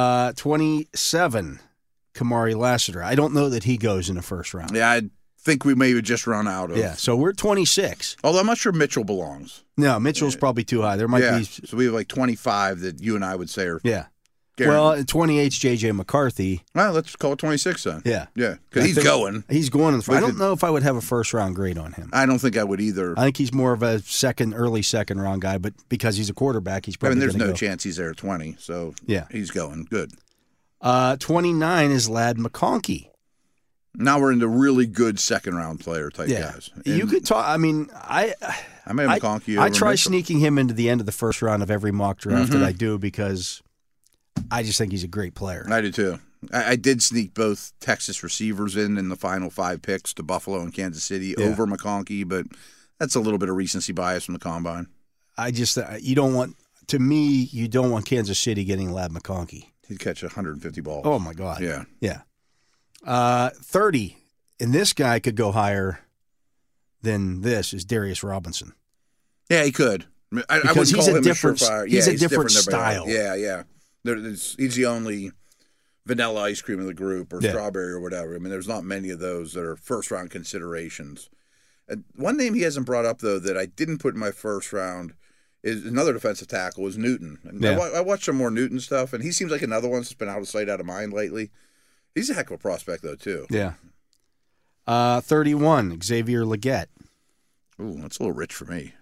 [SPEAKER 2] 27, Kamari Lassiter. I don't know that he goes in the first round.
[SPEAKER 3] Yeah, I think we may have just run out of.
[SPEAKER 2] Yeah, so we're 26.
[SPEAKER 3] Although I'm not sure Mitchell belongs.
[SPEAKER 2] No, Mitchell's probably too high. There might be.
[SPEAKER 3] So we have like 25 that you and I would say are.
[SPEAKER 2] Yeah.
[SPEAKER 3] Guaranteed.
[SPEAKER 2] Well, 28's J.J. McCarthy.
[SPEAKER 3] Well, let's call it 26 then.
[SPEAKER 2] Yeah.
[SPEAKER 3] Yeah, because he's going.
[SPEAKER 2] He's going. I don't know if I would have a first-round grade on him.
[SPEAKER 3] I don't think I would either.
[SPEAKER 2] I think he's more of a early second-round guy, but because he's a quarterback, he's probably
[SPEAKER 3] there's no chance he's there at 20, so
[SPEAKER 2] yeah,
[SPEAKER 3] he's going. Good.
[SPEAKER 2] 29 is Ladd McConkey.
[SPEAKER 3] Now we're into really good second-round player type guys. And
[SPEAKER 2] you could talk. I mean, I
[SPEAKER 3] made McConkey.
[SPEAKER 2] I try sneaking him into the end of the first round of every mock draft that I do because I just think he's a great player.
[SPEAKER 3] I do too. I did sneak both Texas receivers in the final 5 picks to Buffalo and Kansas City over McConkey, but that's a little bit of recency bias from the combine.
[SPEAKER 2] You don't want Kansas City getting Ladd McConkey.
[SPEAKER 3] He'd catch 150 balls.
[SPEAKER 2] Oh my God.
[SPEAKER 3] Yeah.
[SPEAKER 2] Yeah. 30, and this guy could go higher than this, is Darius Robinson.
[SPEAKER 3] Yeah, he could. I wouldn't
[SPEAKER 2] he's
[SPEAKER 3] call
[SPEAKER 2] a
[SPEAKER 3] him
[SPEAKER 2] different. He's a different
[SPEAKER 3] than
[SPEAKER 2] style.
[SPEAKER 3] everybody else. Yeah. He's the only vanilla ice cream of the group, or strawberry, or whatever. I mean, there's not many of those that are first round considerations. One name he hasn't brought up though that I didn't put in my first round is another defensive tackle is Newton. I watched some more Newton stuff, and he seems like another one that's been out of sight, out of mind lately. He's a heck of a prospect, though, too.
[SPEAKER 2] Yeah. 31, Xavier Legette.
[SPEAKER 3] Ooh, that's a little rich for me.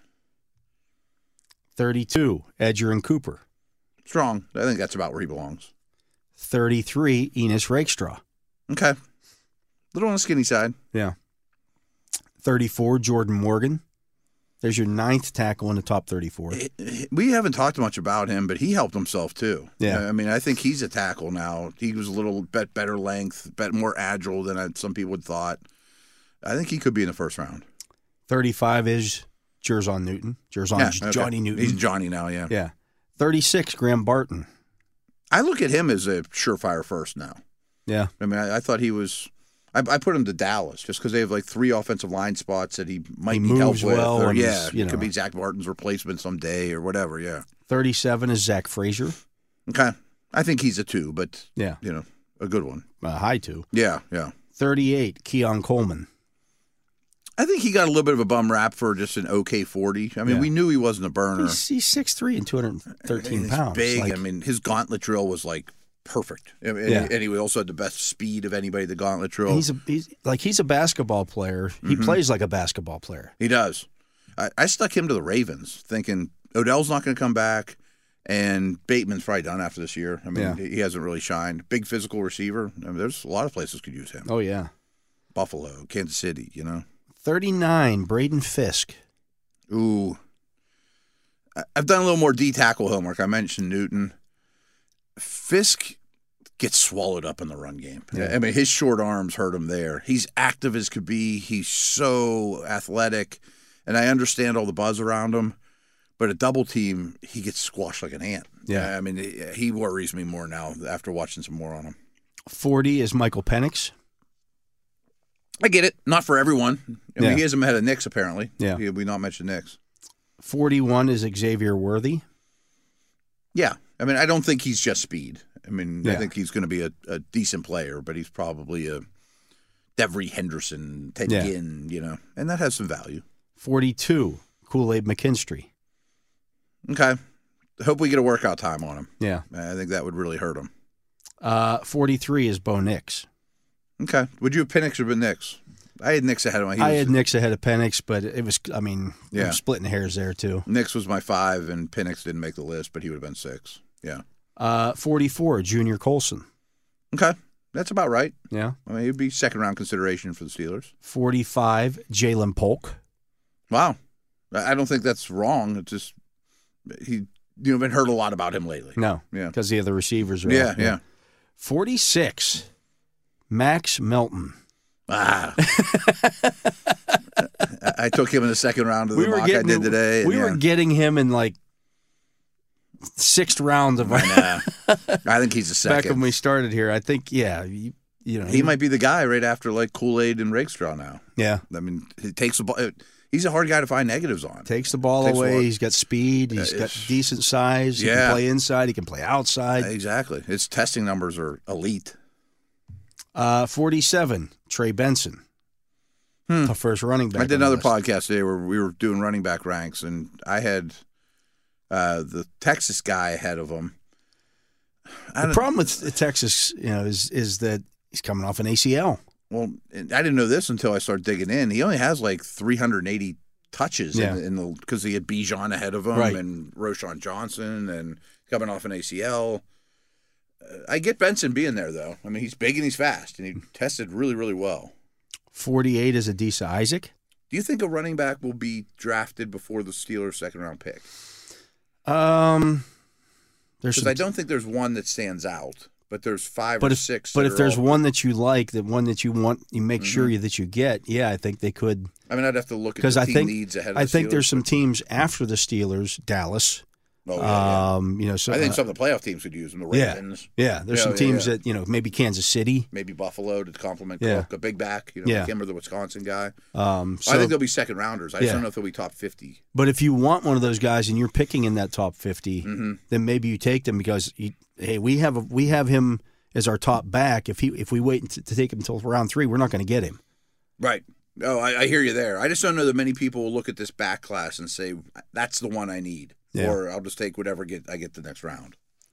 [SPEAKER 2] 32, Edgerrin Cooper.
[SPEAKER 3] Strong. I think that's about where he belongs.
[SPEAKER 2] 33, Enos Rakestraw.
[SPEAKER 3] Okay. Little on the skinny side.
[SPEAKER 2] Yeah. 34, Jordan Morgan. There's your 9th tackle in the top 34.
[SPEAKER 3] We haven't talked much about him, but he helped himself too.
[SPEAKER 2] Yeah.
[SPEAKER 3] I mean, I think he's a tackle now. He was a little bit better length, more agile than some people had thought. I think he could be in the first round.
[SPEAKER 2] 35 is Jerzon Newton. Johnny Newton.
[SPEAKER 3] He's Johnny now, yeah.
[SPEAKER 2] Yeah. 36, Graham Barton.
[SPEAKER 3] I look at him as a surefire first now.
[SPEAKER 2] Yeah.
[SPEAKER 3] I mean, I thought he was. I put him to Dallas just because they have like 3 offensive line spots that he might need help with.
[SPEAKER 2] Well,
[SPEAKER 3] or, it could be Zach Martin's replacement someday or whatever. Yeah.
[SPEAKER 2] 37 is Zach Frazier.
[SPEAKER 3] Okay, I think he's a 2, but
[SPEAKER 2] yeah,
[SPEAKER 3] a good one.
[SPEAKER 2] High 2.
[SPEAKER 3] Yeah.
[SPEAKER 2] 38, Keon Coleman.
[SPEAKER 3] I think he got a little bit of a bum rap for just an okay 40. I mean, we knew he wasn't a burner.
[SPEAKER 2] He's 6'3" and 213 pounds.
[SPEAKER 3] Big. I mean, his gauntlet drill was like perfect. And he also had the best speed of anybody the gauntlet drill.
[SPEAKER 2] He's a basketball player. He plays like a basketball player.
[SPEAKER 3] He does. I stuck him to the Ravens thinking Odell's not going to come back and Bateman's probably done after this year. I mean, he hasn't really shined. Big physical receiver. I mean, there's a lot of places could use him.
[SPEAKER 2] Oh, yeah.
[SPEAKER 3] Buffalo, Kansas City,
[SPEAKER 2] 39, Braden Fisk.
[SPEAKER 3] Ooh. I've done a little more D-tackle homework. I mentioned Newton. Fisk gets swallowed up in the run game. Yeah. I mean, his short arms hurt him there. He's active as could be. He's so athletic, and I understand all the buzz around him. But a double team, he gets squashed like an ant.
[SPEAKER 2] Yeah.
[SPEAKER 3] I mean, he worries me more now after watching some more on him.
[SPEAKER 2] 40 is Michael Penix.
[SPEAKER 3] I get it. Not for everyone. I mean,
[SPEAKER 2] Yeah.
[SPEAKER 3] he hasn't had a Knicks, apparently.
[SPEAKER 2] Yeah.
[SPEAKER 3] We not mentioned Knicks.
[SPEAKER 2] 41 is Xavier Worthy.
[SPEAKER 3] Yeah. I mean, I don't think he's just speed. I mean, I
[SPEAKER 2] Yeah.
[SPEAKER 3] think he's going to be a decent player, but he's probably a Devery Henderson, Ted
[SPEAKER 2] Yeah.
[SPEAKER 3] Ginn, and that has some value.
[SPEAKER 2] 42, Kool-Aid McKinstry.
[SPEAKER 3] Okay. Hope we get a workout time on him.
[SPEAKER 2] Yeah.
[SPEAKER 3] I think that would really hurt him.
[SPEAKER 2] 43 is Bo Nix.
[SPEAKER 3] Okay. Would you have Penix or been Knicks? I had Knicks ahead of him.
[SPEAKER 2] I had Nix ahead of Penix, but it was,
[SPEAKER 3] Yeah.
[SPEAKER 2] I'm splitting hairs there too.
[SPEAKER 3] Knicks was my 5, and Penix didn't make the list, but he would have been 6. Yeah.
[SPEAKER 2] 44, Junior Colson.
[SPEAKER 3] Okay. That's about right.
[SPEAKER 2] Yeah.
[SPEAKER 3] I mean, he'd be second-round consideration for the Steelers.
[SPEAKER 2] 45, Jalen Polk.
[SPEAKER 3] Wow. I don't think that's wrong. It's just been heard a lot about him lately.
[SPEAKER 2] No.
[SPEAKER 3] Yeah.
[SPEAKER 2] Because the other receivers are
[SPEAKER 3] Yeah,
[SPEAKER 2] out.
[SPEAKER 3] yeah.
[SPEAKER 2] 46, Max Melton.
[SPEAKER 3] Ah. I took him in the second round of the mock I did today.
[SPEAKER 2] We were getting him in like 6th round of
[SPEAKER 3] I think he's a
[SPEAKER 2] back
[SPEAKER 3] second.
[SPEAKER 2] when we started here. I think, yeah,
[SPEAKER 3] He might be the guy right after like Kool-Aid and Rakestraw now.
[SPEAKER 2] Yeah.
[SPEAKER 3] I mean, he takes the ball. He's a hard guy to find negatives on.
[SPEAKER 2] Takes the ball
[SPEAKER 3] Takes
[SPEAKER 2] away.
[SPEAKER 3] the-
[SPEAKER 2] He's got speed. He's got decent size. He
[SPEAKER 3] Yeah.
[SPEAKER 2] can play inside. He can play outside.
[SPEAKER 3] Exactly. His testing numbers are elite.
[SPEAKER 2] 47, Trey Benson. The first running back.
[SPEAKER 3] I did
[SPEAKER 2] on the
[SPEAKER 3] another
[SPEAKER 2] list.
[SPEAKER 3] podcast today where we were doing running back ranks, and I had the Texas guy ahead of him.
[SPEAKER 2] The problem with Texas, is that he's coming off an ACL.
[SPEAKER 3] Well, and I didn't know this until I started digging in. He only has like 380 touches
[SPEAKER 2] Yeah.
[SPEAKER 3] because he had Bijan ahead of him
[SPEAKER 2] Right.
[SPEAKER 3] and Roschon Johnson and coming off an ACL. I get Benson being there, though. I mean, he's big and he's fast, and he tested really, really well.
[SPEAKER 2] 48 is Adisa Isaac.
[SPEAKER 3] Do you think a running back will be drafted before the Steelers' second-round pick?
[SPEAKER 2] There's
[SPEAKER 3] Because I don't think there's one that stands out, but there's 5 or 6.
[SPEAKER 2] But
[SPEAKER 3] that
[SPEAKER 2] if
[SPEAKER 3] are
[SPEAKER 2] there's
[SPEAKER 3] all-
[SPEAKER 2] one that you like, the one that you want, you make sure that you get. Yeah, I think they could.
[SPEAKER 3] I mean, I'd have to look at
[SPEAKER 2] Because
[SPEAKER 3] the
[SPEAKER 2] I
[SPEAKER 3] team
[SPEAKER 2] think
[SPEAKER 3] needs ahead of
[SPEAKER 2] I
[SPEAKER 3] the
[SPEAKER 2] think
[SPEAKER 3] Steelers,
[SPEAKER 2] there's some
[SPEAKER 3] but-
[SPEAKER 2] teams after the Steelers, Dallas.
[SPEAKER 3] Oh, yeah.
[SPEAKER 2] So
[SPEAKER 3] I think some of the playoff teams could use them. The
[SPEAKER 2] yeah,
[SPEAKER 3] Ravens,
[SPEAKER 2] yeah. There's
[SPEAKER 3] Yeah,
[SPEAKER 2] some
[SPEAKER 3] yeah,
[SPEAKER 2] teams
[SPEAKER 3] yeah.
[SPEAKER 2] that maybe Kansas City.
[SPEAKER 3] maybe Buffalo to complement
[SPEAKER 2] Yeah.
[SPEAKER 3] Cook, a big back,
[SPEAKER 2] Yeah.
[SPEAKER 3] like him or the Wisconsin guy.
[SPEAKER 2] So,
[SPEAKER 3] I think they'll be second rounders. I just
[SPEAKER 2] Yeah.
[SPEAKER 3] don't know if they'll be top 50.
[SPEAKER 2] but if you want one of those guys and you're picking in that top 50,
[SPEAKER 3] Mm-hmm.
[SPEAKER 2] then maybe you take them because we have him as our top back. If we wait to take him until round 3, we're not going to get him.
[SPEAKER 3] Right. Oh, I hear you there. I just don't know that many people will look at this back class and say, that's the one I need.
[SPEAKER 2] Yeah.
[SPEAKER 3] Or I'll just take whatever I get the next round.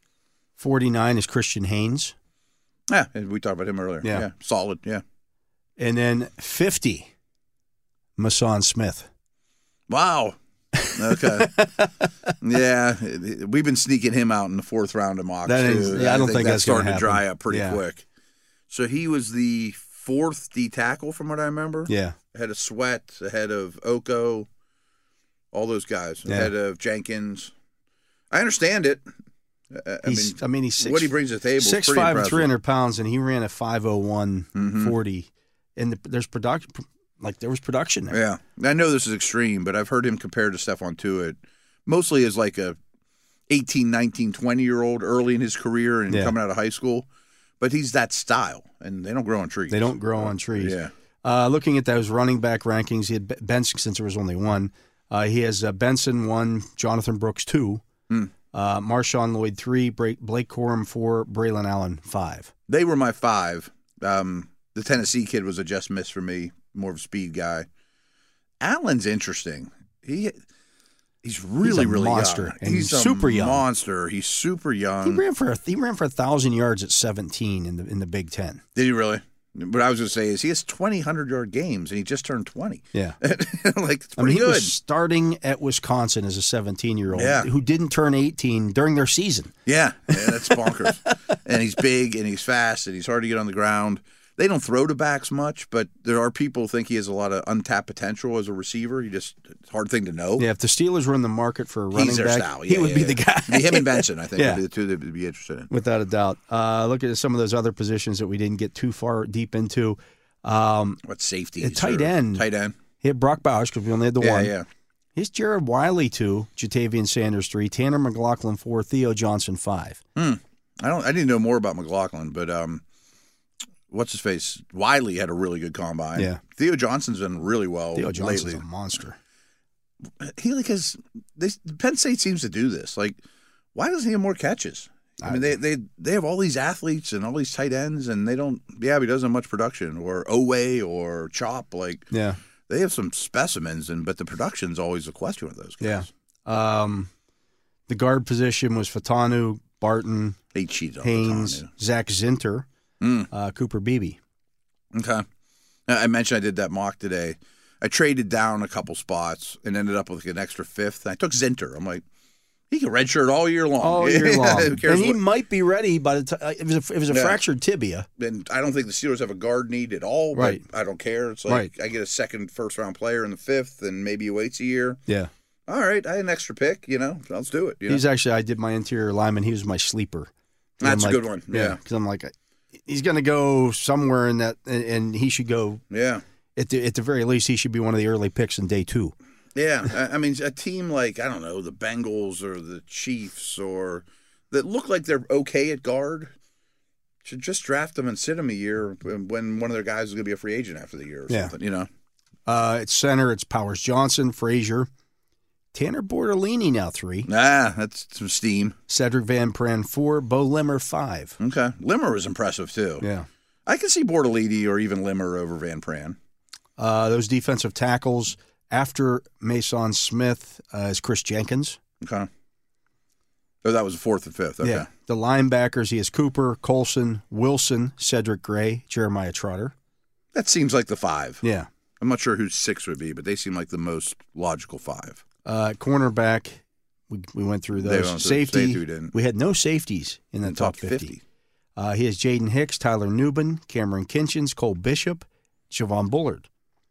[SPEAKER 2] 49 is Christian Haynes,
[SPEAKER 3] Yeah, and we talked about him earlier.
[SPEAKER 2] Yeah.
[SPEAKER 3] Solid, yeah.
[SPEAKER 2] and then 50, Mason Smith.
[SPEAKER 3] Wow. Okay. Yeah, we've been sneaking him out in the 4th round of mocks,
[SPEAKER 2] That
[SPEAKER 3] too.
[SPEAKER 2] is- yeah, I don't think that's gonna
[SPEAKER 3] starting to dry
[SPEAKER 2] happen.
[SPEAKER 3] up pretty
[SPEAKER 2] Yeah.
[SPEAKER 3] quick. So he was the 4th D tackle from what I remember.
[SPEAKER 2] Yeah,
[SPEAKER 3] Ahead of Sweat, ahead of Oko, all those guys,
[SPEAKER 2] Yeah.
[SPEAKER 3] ahead of Jenkins. I understand it.
[SPEAKER 2] he's six,
[SPEAKER 3] what he brings to the table is pretty
[SPEAKER 2] 6'5" and
[SPEAKER 3] impressive.
[SPEAKER 2] 300 pounds, and he ran a 5:01
[SPEAKER 3] Mm-hmm.
[SPEAKER 2] 40. And there's production, there was production there.
[SPEAKER 3] Yeah. I know this is extreme, but I've heard him compared to Stephon Tuitt mostly as like a 18, 19, 20-year-old early in his career and
[SPEAKER 2] Yeah.
[SPEAKER 3] coming out of high school. But he's that style, and they don't grow on trees.
[SPEAKER 2] They don't grow on trees.
[SPEAKER 3] Yeah.
[SPEAKER 2] Looking at those running back rankings, he had Benson since there was only one. He has Benson 1, Jonathan Brooks 2, Marshawn Lloyd 3, Blake Corum 4, Braylon Allen 5.
[SPEAKER 3] They were my 5. The Tennessee kid was a just miss for me, more of a speed guy. Allen's interesting. He's really,
[SPEAKER 2] a
[SPEAKER 3] really
[SPEAKER 2] monster,
[SPEAKER 3] young.
[SPEAKER 2] and
[SPEAKER 3] He's
[SPEAKER 2] super
[SPEAKER 3] a
[SPEAKER 2] young.
[SPEAKER 3] monster. He's super
[SPEAKER 2] He
[SPEAKER 3] young.
[SPEAKER 2] ran for 1,000 yards at 17 in the Big Ten.
[SPEAKER 3] Did he really? What I was going to say is he has 20 100-yard games, and he just turned 20.
[SPEAKER 2] Yeah.
[SPEAKER 3] Like, it's
[SPEAKER 2] I mean,
[SPEAKER 3] pretty
[SPEAKER 2] he
[SPEAKER 3] good.
[SPEAKER 2] was starting at Wisconsin as a 17-year-old
[SPEAKER 3] Yeah.
[SPEAKER 2] who didn't turn 18 during their season.
[SPEAKER 3] Yeah, that's bonkers. And he's big, and he's fast, and he's hard to get on the ground. They don't throw to backs much, but there are people who think he has a lot of untapped potential as a receiver. It's a hard thing to know.
[SPEAKER 2] Yeah, if the Steelers were in the market for a running
[SPEAKER 3] He's their
[SPEAKER 2] back,
[SPEAKER 3] style.
[SPEAKER 2] he
[SPEAKER 3] Yeah,
[SPEAKER 2] would be
[SPEAKER 3] yeah.
[SPEAKER 2] the guy.
[SPEAKER 3] It'd be him and Benson, I think,
[SPEAKER 2] Yeah.
[SPEAKER 3] would be the two that would be interested in.
[SPEAKER 2] Without a doubt. Look at some of those other positions that we didn't get too far deep into.
[SPEAKER 3] What safety?
[SPEAKER 2] At tight end.
[SPEAKER 3] Tight end.
[SPEAKER 2] He had Brock Bowers because we only had the
[SPEAKER 3] Yeah,
[SPEAKER 2] one.
[SPEAKER 3] yeah.
[SPEAKER 2] Here's Jared Wiley 2, Jatavian Sanders 3, Tanner McLaughlin 4, Theo Johnson 5.
[SPEAKER 3] I need to know more about McLaughlin, but what's his face? Wiley had a really good combine.
[SPEAKER 2] Yeah.
[SPEAKER 3] Theo Johnson's done really well
[SPEAKER 2] Theo Johnson's
[SPEAKER 3] lately.
[SPEAKER 2] a monster.
[SPEAKER 3] He has Penn State seems to do this. Like, why doesn't he have more catches? I mean, they have all these athletes and all these tight ends, and they don't. Yeah, he doesn't have much production or Owe or Chop. Like,
[SPEAKER 2] Yeah.
[SPEAKER 3] they have some specimens, but the production's always a question with those guys.
[SPEAKER 2] Yeah. The guard position was Fatanu, Barton,
[SPEAKER 3] He cheated on
[SPEAKER 2] Haynes,
[SPEAKER 3] Fatanu.
[SPEAKER 2] Zach Zinter, Cooper Beebe.
[SPEAKER 3] Okay. I mentioned I did that mock today. I traded down a couple spots and ended up with an extra fifth. I took Zinter. I'm like, he can redshirt all year long.
[SPEAKER 2] All year long.
[SPEAKER 3] Who cares
[SPEAKER 2] And he
[SPEAKER 3] what-
[SPEAKER 2] might be ready by the time. It was a fractured tibia.
[SPEAKER 3] And I don't think the Steelers have a guard need at all. But
[SPEAKER 2] Right.
[SPEAKER 3] I don't care. It's like I get a second first-round player in the fifth, and maybe he waits a year.
[SPEAKER 2] Yeah.
[SPEAKER 3] All right, I had an extra pick. Let's do it.
[SPEAKER 2] He's actually, I did my interior lineman. He was my sleeper. And
[SPEAKER 3] That's
[SPEAKER 2] I'm
[SPEAKER 3] a
[SPEAKER 2] like,
[SPEAKER 3] good one. Yeah.
[SPEAKER 2] Because I'm like, he's going to go somewhere in that, and he should go,
[SPEAKER 3] Yeah.
[SPEAKER 2] at the very least, he should be one of the early picks in day 2.
[SPEAKER 3] Yeah, I mean, a team like, I don't know, the Bengals or the Chiefs or that look like they're okay at guard should just draft them and sit them a year when one of their guys is going to be a free agent after the year or something,
[SPEAKER 2] It's center, it's Powers Johnson, Frazier, Tanner Bortolini now 3,
[SPEAKER 3] That's some steam.
[SPEAKER 2] Cedric Van Pran 4, Bo Limmer 5.
[SPEAKER 3] Okay. Limmer was impressive, too.
[SPEAKER 2] Yeah.
[SPEAKER 3] I can see Bortolini or even Limmer over Van Pran.
[SPEAKER 2] Those defensive tackles after Mason Smith is Chris Jenkins.
[SPEAKER 3] Okay. Oh, that was the fourth and fifth. Okay.
[SPEAKER 2] Yeah. The linebackers, he has Cooper, Colson, Wilson, Cedric Gray, Jeremiah Trotter.
[SPEAKER 3] That seems like the 5.
[SPEAKER 2] Yeah.
[SPEAKER 3] I'm not sure who 6 would be, but they seem like the most logical 5.
[SPEAKER 2] Cornerback, we went through
[SPEAKER 3] They
[SPEAKER 2] those.
[SPEAKER 3] went through-
[SPEAKER 2] Safety,
[SPEAKER 3] safety we didn't.
[SPEAKER 2] we had no safeties in the top 50. He has Jaden Hicks, Tyler Newbin, Cameron Kinchins, Cole Bishop, Javon Bullard.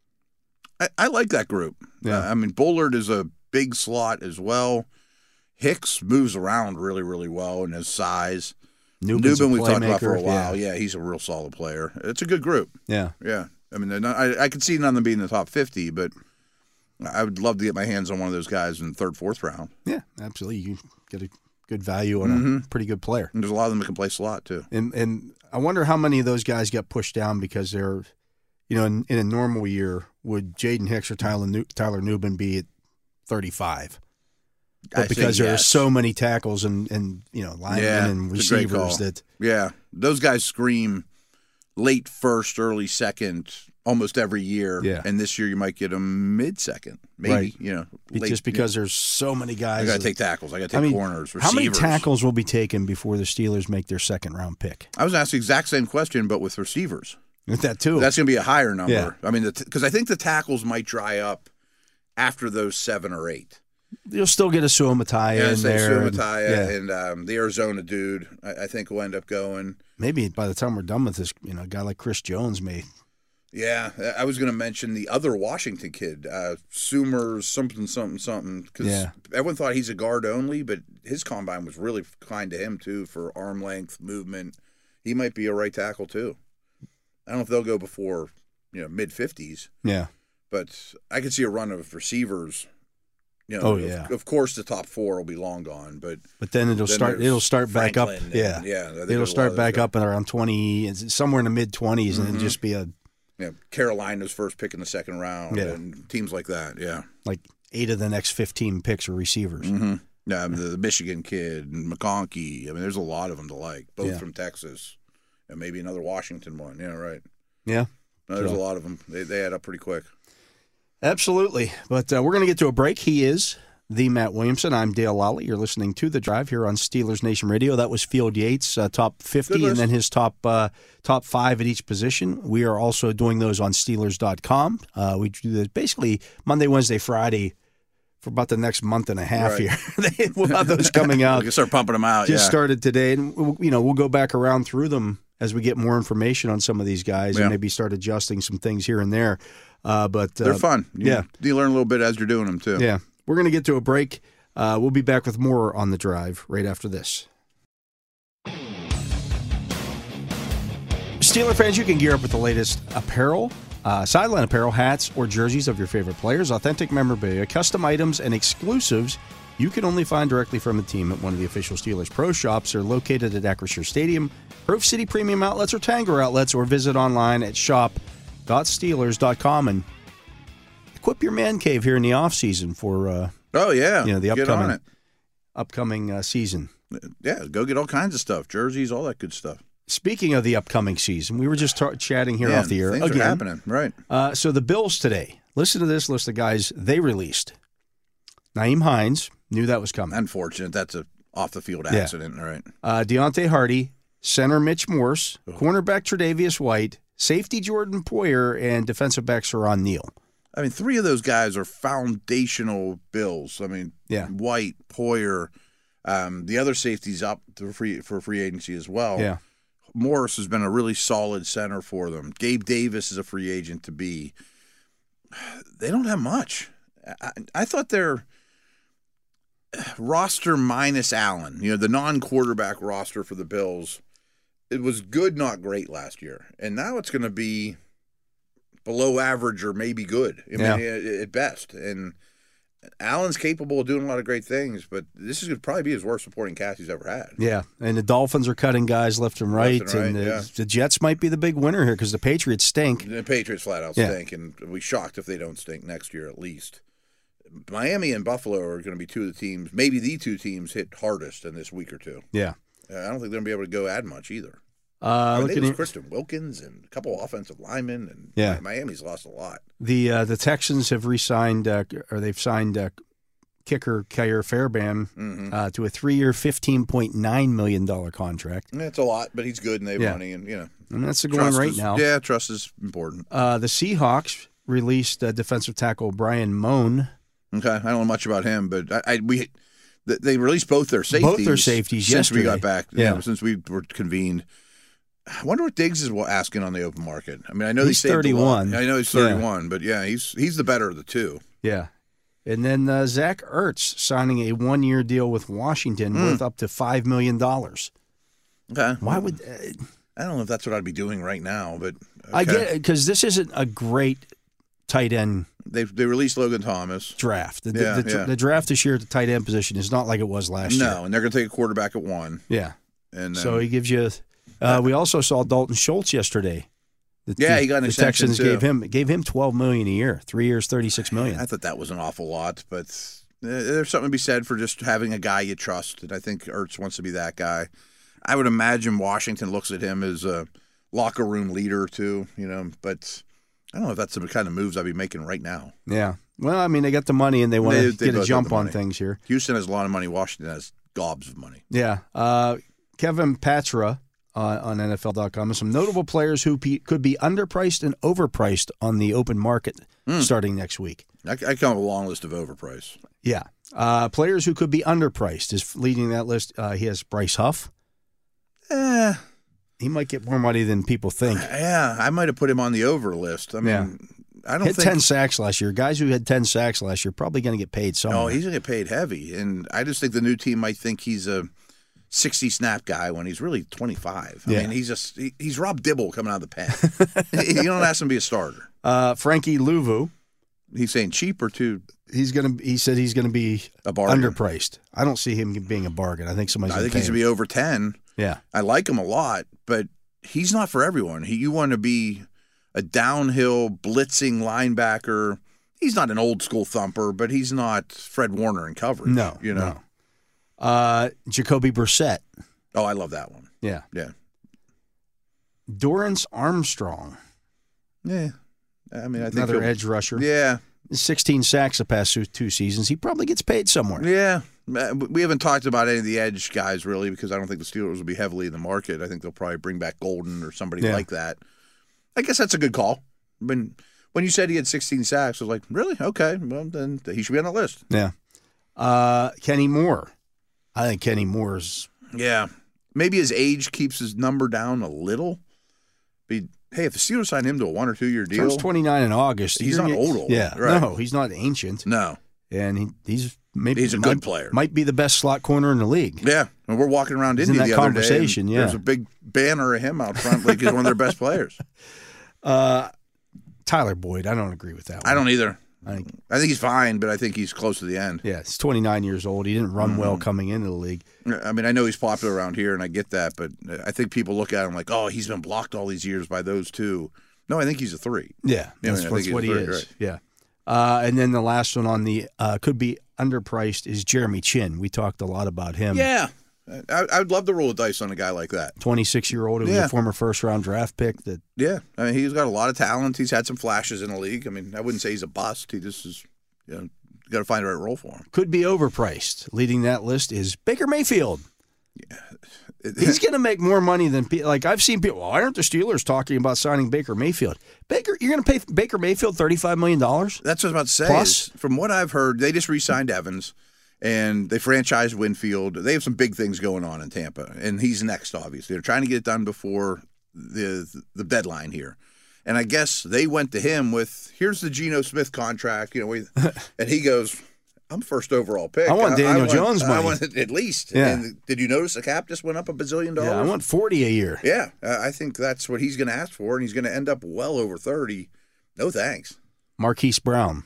[SPEAKER 3] I like that group.
[SPEAKER 2] Yeah.
[SPEAKER 3] I mean, Bullard is a big slot as well. Hicks moves around really, really well in his size.
[SPEAKER 2] Newbin's a
[SPEAKER 3] Newbin we've talked about for a
[SPEAKER 2] playmaker,
[SPEAKER 3] while. Yeah, he's a real solid player. It's a good group.
[SPEAKER 2] Yeah.
[SPEAKER 3] Yeah. I mean, I could see none of them being in the top 50, but I would love to get my hands on one of those guys in the third, fourth round.
[SPEAKER 2] Yeah, absolutely. You get a good value on a pretty good player.
[SPEAKER 3] And there's a lot of them that can play slot, too.
[SPEAKER 2] And I wonder how many of those guys get pushed down because they're, in a normal year, would Jaden Hicks or Tyler Newbin be at 35? But
[SPEAKER 3] I
[SPEAKER 2] because
[SPEAKER 3] say
[SPEAKER 2] there are
[SPEAKER 3] yes.
[SPEAKER 2] so many tackles and linemen and
[SPEAKER 3] it's a great
[SPEAKER 2] receivers
[SPEAKER 3] call.
[SPEAKER 2] that
[SPEAKER 3] Yeah, those guys scream late first, early second almost every year.
[SPEAKER 2] Yeah.
[SPEAKER 3] And this year you might get them mid-second, maybe.
[SPEAKER 2] Right.
[SPEAKER 3] Late,
[SPEAKER 2] just because there's so many guys.
[SPEAKER 3] I got to take tackles. I got to take corners, receivers.
[SPEAKER 2] How many tackles will be taken before the Steelers make their second round pick?
[SPEAKER 3] I was asked the exact same question, but with receivers.
[SPEAKER 2] With that too.
[SPEAKER 3] That's going to be a higher number.
[SPEAKER 2] Yeah.
[SPEAKER 3] I mean, because I think the tackles might dry up after those 7 or 8.
[SPEAKER 2] You'll still get a Suamatai in there.
[SPEAKER 3] And the Arizona dude, I think, will end up going.
[SPEAKER 2] Maybe by the time we're done with this, a guy like Chris Jones may.
[SPEAKER 3] Yeah, I was going to mention the other Washington kid, Summers, something. Because everyone thought he's a guard only, but his combine was really kind to him, too, for arm length, movement. He might be a right tackle, too. I don't know if they'll go before, mid-50s.
[SPEAKER 2] Yeah.
[SPEAKER 3] But I could see a run of receivers. Of course, the top 4 will be long gone, but
[SPEAKER 2] then it'll start back up.
[SPEAKER 3] Franklin
[SPEAKER 2] Yeah, it'll start back up at around 20, somewhere in the mid 20s, and it'll just be
[SPEAKER 3] Carolina's first pick in the second round, and teams like that. Yeah,
[SPEAKER 2] like 8 of the next 15 picks are receivers.
[SPEAKER 3] Mm-hmm. Yeah, I mean, the Michigan kid and McConkey. I mean, there's a lot of them to like, both from Texas, and maybe another Washington one. Yeah, right.
[SPEAKER 2] Yeah,
[SPEAKER 3] there's a lot of them. They add up pretty quick.
[SPEAKER 2] Absolutely. But we're going to get to a break. He is the Matt Williamson. I'm Dale Lally. You're listening to The Drive here on Steelers Nation Radio. That was Field Yates, top 50, and then his top 5 at each position. We are also doing those on Steelers.com. We do this basically Monday, Wednesday, Friday for about the next month and a half here. We'll have those coming out.
[SPEAKER 3] We can start pumping them out.
[SPEAKER 2] Just started today. And, we'll go back around through them as we get more information on some of these guys and maybe start adjusting some things here and there. But
[SPEAKER 3] they're fun. You learn a little bit as you're doing them, too.
[SPEAKER 2] Yeah. We're going to get to a break. We'll be back with more on The Drive right after this. Steeler fans, you can gear up with the latest apparel Sideline apparel, hats, or jerseys of your favorite players, authentic memorabilia, custom items, and exclusives you can only find directly from the team at one of the official Steelers Pro Shops. They're located at Acrisure Stadium, Grove City Premium Outlets, or Tanger Outlets, or visit online at shop.steelers.com and equip your man cave here in the off season for the upcoming season.
[SPEAKER 3] Yeah, go get all kinds of stuff, jerseys, all that good stuff.
[SPEAKER 2] Speaking of the upcoming season, we were just chatting here off the air.
[SPEAKER 3] Things are happening, right?
[SPEAKER 2] So the Bills today. Listen to this list of guys they released. Nyheim Hines, knew that was coming.
[SPEAKER 3] Unfortunate. That's a off-the-field accident, right?
[SPEAKER 2] Deontay Hardy, center Mitch Morse, cornerback Tre'Davious White, safety Jordan Poyer, and defensive back Saron Neal.
[SPEAKER 3] I mean, 3 of those guys are foundational Bills. I mean, White, Poyer, the other safety's up for free agency as well.
[SPEAKER 2] Yeah.
[SPEAKER 3] Morris has been a really solid center for them. Gabe Davis is a free agent to be. They don't have much. I thought their roster minus Allen, the non-quarterback roster for the Bills, it was good, not great last year. And now it's going to be below average or maybe good, at best. And Allen's capable of doing a lot of great things, but this is going to probably be his worst supporting cast he's ever had.
[SPEAKER 2] Yeah, and the Dolphins are cutting guys left and right. The Jets might be the big winner here because the Patriots stink.
[SPEAKER 3] The Patriots flat out stink, and we'll be shocked if they don't stink next year at least. Miami and Buffalo are going to be 2 of the teams, maybe the 2 teams hit hardest in this week or 2.
[SPEAKER 2] Yeah.
[SPEAKER 3] I don't think they're going to be able to go add much either. Kristen Wilkins and a couple of offensive linemen, and Miami's lost a lot.
[SPEAKER 2] The Texans have re-signed, they've signed kicker Kyer Fairbairn to a 3-year, $15.9 million contract.
[SPEAKER 3] That's a lot, but he's good and they have money, and
[SPEAKER 2] and that's the going right now.
[SPEAKER 3] Yeah, trust is important.
[SPEAKER 2] The Seahawks released defensive tackle Brian Moan.
[SPEAKER 3] Okay, I don't know much about him, but they released both their safeties.
[SPEAKER 2] Both their safeties
[SPEAKER 3] since
[SPEAKER 2] yesterday.
[SPEAKER 3] We got back. Since we were convened. I wonder what Diggs is asking on the open market. I mean, I know
[SPEAKER 2] he's 31.
[SPEAKER 3] I know he's 31, but he's the better of the 2.
[SPEAKER 2] Yeah. And then Zach Ertz signing a 1-year deal with Washington worth up to $5 million.
[SPEAKER 3] Okay.
[SPEAKER 2] Why would
[SPEAKER 3] I don't know if that's what I'd be doing right now, but okay.
[SPEAKER 2] I get it because this isn't a great tight end.
[SPEAKER 3] They released Logan Thomas
[SPEAKER 2] draft. The draft this year at the tight end position is not like it was last year.
[SPEAKER 3] No, and they're going to take a quarterback at 1.
[SPEAKER 2] Yeah,
[SPEAKER 3] and
[SPEAKER 2] so he gives you. We also saw Dalton Schultz yesterday.
[SPEAKER 3] He got an
[SPEAKER 2] the
[SPEAKER 3] extension
[SPEAKER 2] Texans
[SPEAKER 3] too.
[SPEAKER 2] gave him $12 million a year, 3 years, $36 million.
[SPEAKER 3] I thought that was an awful lot, but there's something to be said for just having a guy you trust, and I think Ertz wants to be that guy. I would imagine Washington looks at him as a locker room leader too, but I don't know if that's the kind of moves I'd be making right now.
[SPEAKER 2] Yeah. Well, I mean, they got the money and they want to get a jump on things here.
[SPEAKER 3] Houston has a lot of money. Washington has gobs of money.
[SPEAKER 2] Yeah. Kevin Patra on NFL.com and some notable players who could be underpriced and overpriced on the open market starting next week.
[SPEAKER 3] I come up with a long list of overpriced.
[SPEAKER 2] Yeah. Players who could be underpriced is leading that list. He has Bryce Huff. He might get more money than people think.
[SPEAKER 3] I might have put him on the over list. I mean, I don't think
[SPEAKER 2] 10 sacks last year. Guys who had 10 sacks last year probably going to get paid somewhere.
[SPEAKER 3] Oh, he's going to get paid heavy, and I just think the new team might think he's a 60 snap guy when he's really 25. I mean, he's Rob Dibble coming out of the pen. You don't ask him to be a starter.
[SPEAKER 2] Frankie Louvu.
[SPEAKER 3] He's saying cheap or too.
[SPEAKER 2] He said he's going to be
[SPEAKER 3] a bargain.
[SPEAKER 2] Underpriced. I don't see him being a bargain. I think he's going to
[SPEAKER 3] be over 10.
[SPEAKER 2] Yeah.
[SPEAKER 3] I like him a lot, but he's not for everyone. You want to be a downhill blitzing linebacker. He's not an old school thumper, but he's not Fred Warner in coverage.
[SPEAKER 2] No. Jacoby Brissett.
[SPEAKER 3] Oh, I love that one.
[SPEAKER 2] Yeah.
[SPEAKER 3] Yeah.
[SPEAKER 2] Dorrance Armstrong.
[SPEAKER 3] Yeah. I mean, I think
[SPEAKER 2] another edge rusher.
[SPEAKER 3] Yeah.
[SPEAKER 2] 16 sacks the past 2 seasons. He probably gets paid somewhere.
[SPEAKER 3] Yeah. We haven't talked about any of the edge guys, really, because I don't think the Steelers will be heavily in the market. I think they'll probably bring back Golden or somebody like that. I guess that's a good call. When you said he had 16 sacks, I was like, really? Okay. Well, then he should be on the list.
[SPEAKER 2] Yeah. Kenny Moore. I think Kenny Moore's...
[SPEAKER 3] Yeah. Maybe his age keeps his number down a little. Hey, if the Steelers sign him to a 1 or 2 year deal,
[SPEAKER 2] turns 29 in August.
[SPEAKER 3] He's not old.
[SPEAKER 2] Yeah,
[SPEAKER 3] right.
[SPEAKER 2] No, he's not ancient.
[SPEAKER 3] No,
[SPEAKER 2] and he's
[SPEAKER 3] a good player.
[SPEAKER 2] Might be the best slot corner in the league.
[SPEAKER 3] Yeah, and we're walking around Indy the other day. There's a big banner of him out front, like he's one of their best players.
[SPEAKER 2] Tyler Boyd, I don't agree with that one.
[SPEAKER 3] I don't either.
[SPEAKER 2] I think
[SPEAKER 3] he's fine, but I think he's close to the end.
[SPEAKER 2] Yeah, he's 29 years old. He didn't run well coming into the league.
[SPEAKER 3] I mean, I know he's popular around here, and I get that, but I think people look at him like, oh, he's been blocked all these years by those two. No, I think he's a 3.
[SPEAKER 2] Yeah, that's what he is. Right. Yeah. And then the last one on the could be underpriced is Jeremy Chin. We talked a lot about him.
[SPEAKER 3] Yeah. I would love to roll a dice on a guy like that.
[SPEAKER 2] 26-year-old who was a former first-round draft pick.
[SPEAKER 3] Yeah. I mean, he's got a lot of talent. He's had some flashes in the league. I mean, I wouldn't say he's a bust. He just is, you got to find the right role for him.
[SPEAKER 2] Could be overpriced. Leading that list is Baker Mayfield.
[SPEAKER 3] Yeah.
[SPEAKER 2] He's going to make more money than – like I've seen people, why aren't the Steelers talking about signing Baker Mayfield? You're going to pay Baker Mayfield $35 million?
[SPEAKER 3] That's what I was about to say.
[SPEAKER 2] Plus?
[SPEAKER 3] From what I've heard, they just re-signed Evans. And they franchised Winfield. They have some big things going on in Tampa, and he's next, obviously. They're trying to get it done before the deadline here. And I guess they went to him with, here's the Geno Smith contract, and he goes, I'm first overall pick.
[SPEAKER 2] I want Daniel Jones money.
[SPEAKER 3] I want it at least.
[SPEAKER 2] Yeah.
[SPEAKER 3] And did you notice the cap just went up $1 billion?
[SPEAKER 2] Yeah, I want 40 a year.
[SPEAKER 3] Yeah, I think that's what he's going to ask for, and he's going to end up well over 30. No thanks.
[SPEAKER 2] Marquise Brown.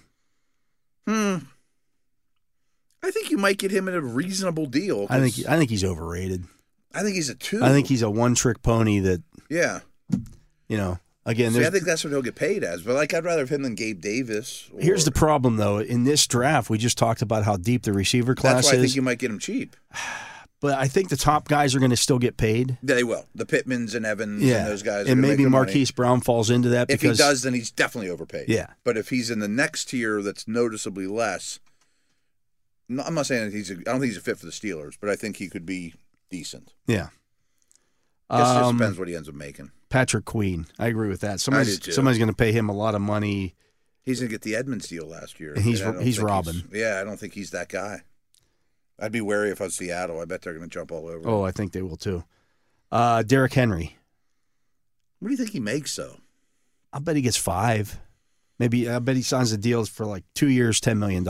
[SPEAKER 3] I think you might get him at a reasonable deal.
[SPEAKER 2] I think he's overrated.
[SPEAKER 3] I think he's a 2.
[SPEAKER 2] I think he's a one-trick pony that.
[SPEAKER 3] Yeah.
[SPEAKER 2] Again,
[SPEAKER 3] I think that's what he'll get paid as. But I'd rather have him than Gabe Davis.
[SPEAKER 2] Here's the problem, though. In this draft, we just talked about how deep the receiver class is.
[SPEAKER 3] That's why I think you might get him cheap.
[SPEAKER 2] But I think the top guys are going to still get paid.
[SPEAKER 3] Yeah, they will. The Pittmans and Evans and those guys.
[SPEAKER 2] And maybe Marquise Brown falls into that.
[SPEAKER 3] If he does, then he's definitely overpaid.
[SPEAKER 2] Yeah.
[SPEAKER 3] But if he's in the next tier that's noticeably less, I'm not saying that I don't think he's a fit for the Steelers, but I think he could be decent.
[SPEAKER 2] Yeah.
[SPEAKER 3] I guess it just depends what he ends up making.
[SPEAKER 2] Patrick Queen. I agree with that.
[SPEAKER 3] I do too.
[SPEAKER 2] Somebody's going to pay him a lot of money.
[SPEAKER 3] He's going to get the Edmonds deal last year.
[SPEAKER 2] And he's robbing.
[SPEAKER 3] I don't think he's that guy. I'd be wary if I was Seattle. I bet they're going to jump all over him.
[SPEAKER 2] Oh, I think they will too. Derrick Henry.
[SPEAKER 3] What do you think he makes, though?
[SPEAKER 2] I bet he gets 5. Maybe I bet he signs the deals for like 2 years, $10 million.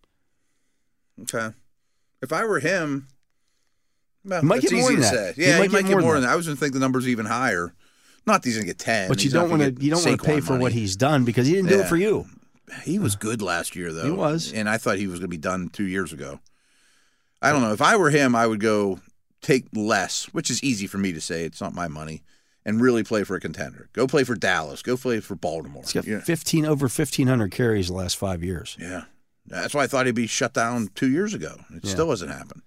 [SPEAKER 3] Okay. If I were him, well,
[SPEAKER 2] he might
[SPEAKER 3] that's
[SPEAKER 2] get more
[SPEAKER 3] easy
[SPEAKER 2] than
[SPEAKER 3] to
[SPEAKER 2] that.
[SPEAKER 3] say. Yeah, he might get more than that. I was going to think the number's even higher. Not that he's going to get 10.
[SPEAKER 2] But you don't want to pay for what he's done because he didn't do it for you.
[SPEAKER 3] He was good last year, though.
[SPEAKER 2] He was.
[SPEAKER 3] And I thought he was going to be done 2 years ago. I don't know. If I were him, I would go take less, which is easy for me to say. It's not my money. And really play for a contender. Go play for Dallas. Go play for Baltimore.
[SPEAKER 2] He's got over 1,500 carries the last 5 years.
[SPEAKER 3] Yeah. That's why I thought he'd be shut down 2 years ago. It still hasn't happened.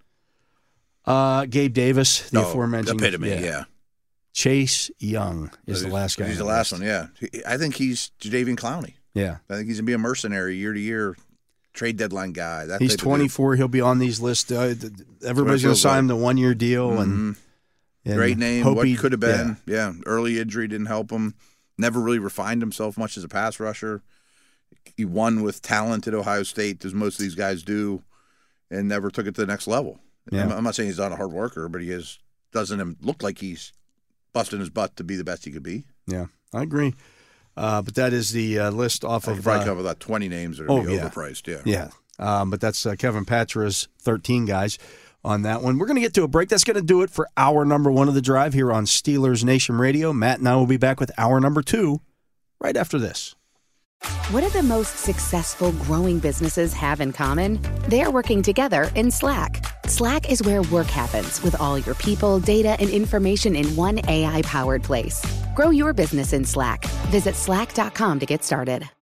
[SPEAKER 2] Gabe Davis, the aforementioned.
[SPEAKER 3] Epitome, yeah.
[SPEAKER 2] Chase Young is the last guy.
[SPEAKER 3] He's the last one, yeah. I think he's Jadeveon Clowney.
[SPEAKER 2] Yeah.
[SPEAKER 3] I think he's going to be a mercenary year to year, trade deadline guy.
[SPEAKER 2] He's 24. He'll be on these lists. Everybody's going to sign him to 1-year deal.
[SPEAKER 3] Mm-hmm. And great name. What could have been. Yeah. Early injury didn't help him. Never really refined himself much as a pass rusher. He won with talent at Ohio State, as most of these guys do, and never took it to the next level. Yeah. I'm not saying he's not a hard worker, but he doesn't look like he's busting his butt to be the best he could be.
[SPEAKER 2] Yeah, I agree. But that is the list off of.
[SPEAKER 3] Probably come with about 20 names that are overpriced. Yeah.
[SPEAKER 2] But that's Kevin Patra's 13 guys on that one. We're going to get to a break. That's going to do it for hour number 1 of the drive here on Steelers Nation Radio. Matt and I will be back with hour number 2 right after this.
[SPEAKER 4] What do the most successful growing businesses have in common? They're working together in Slack. Slack is where work happens with all your people, data, and information in one AI-powered place. Grow your business in Slack. Visit slack.com to get started.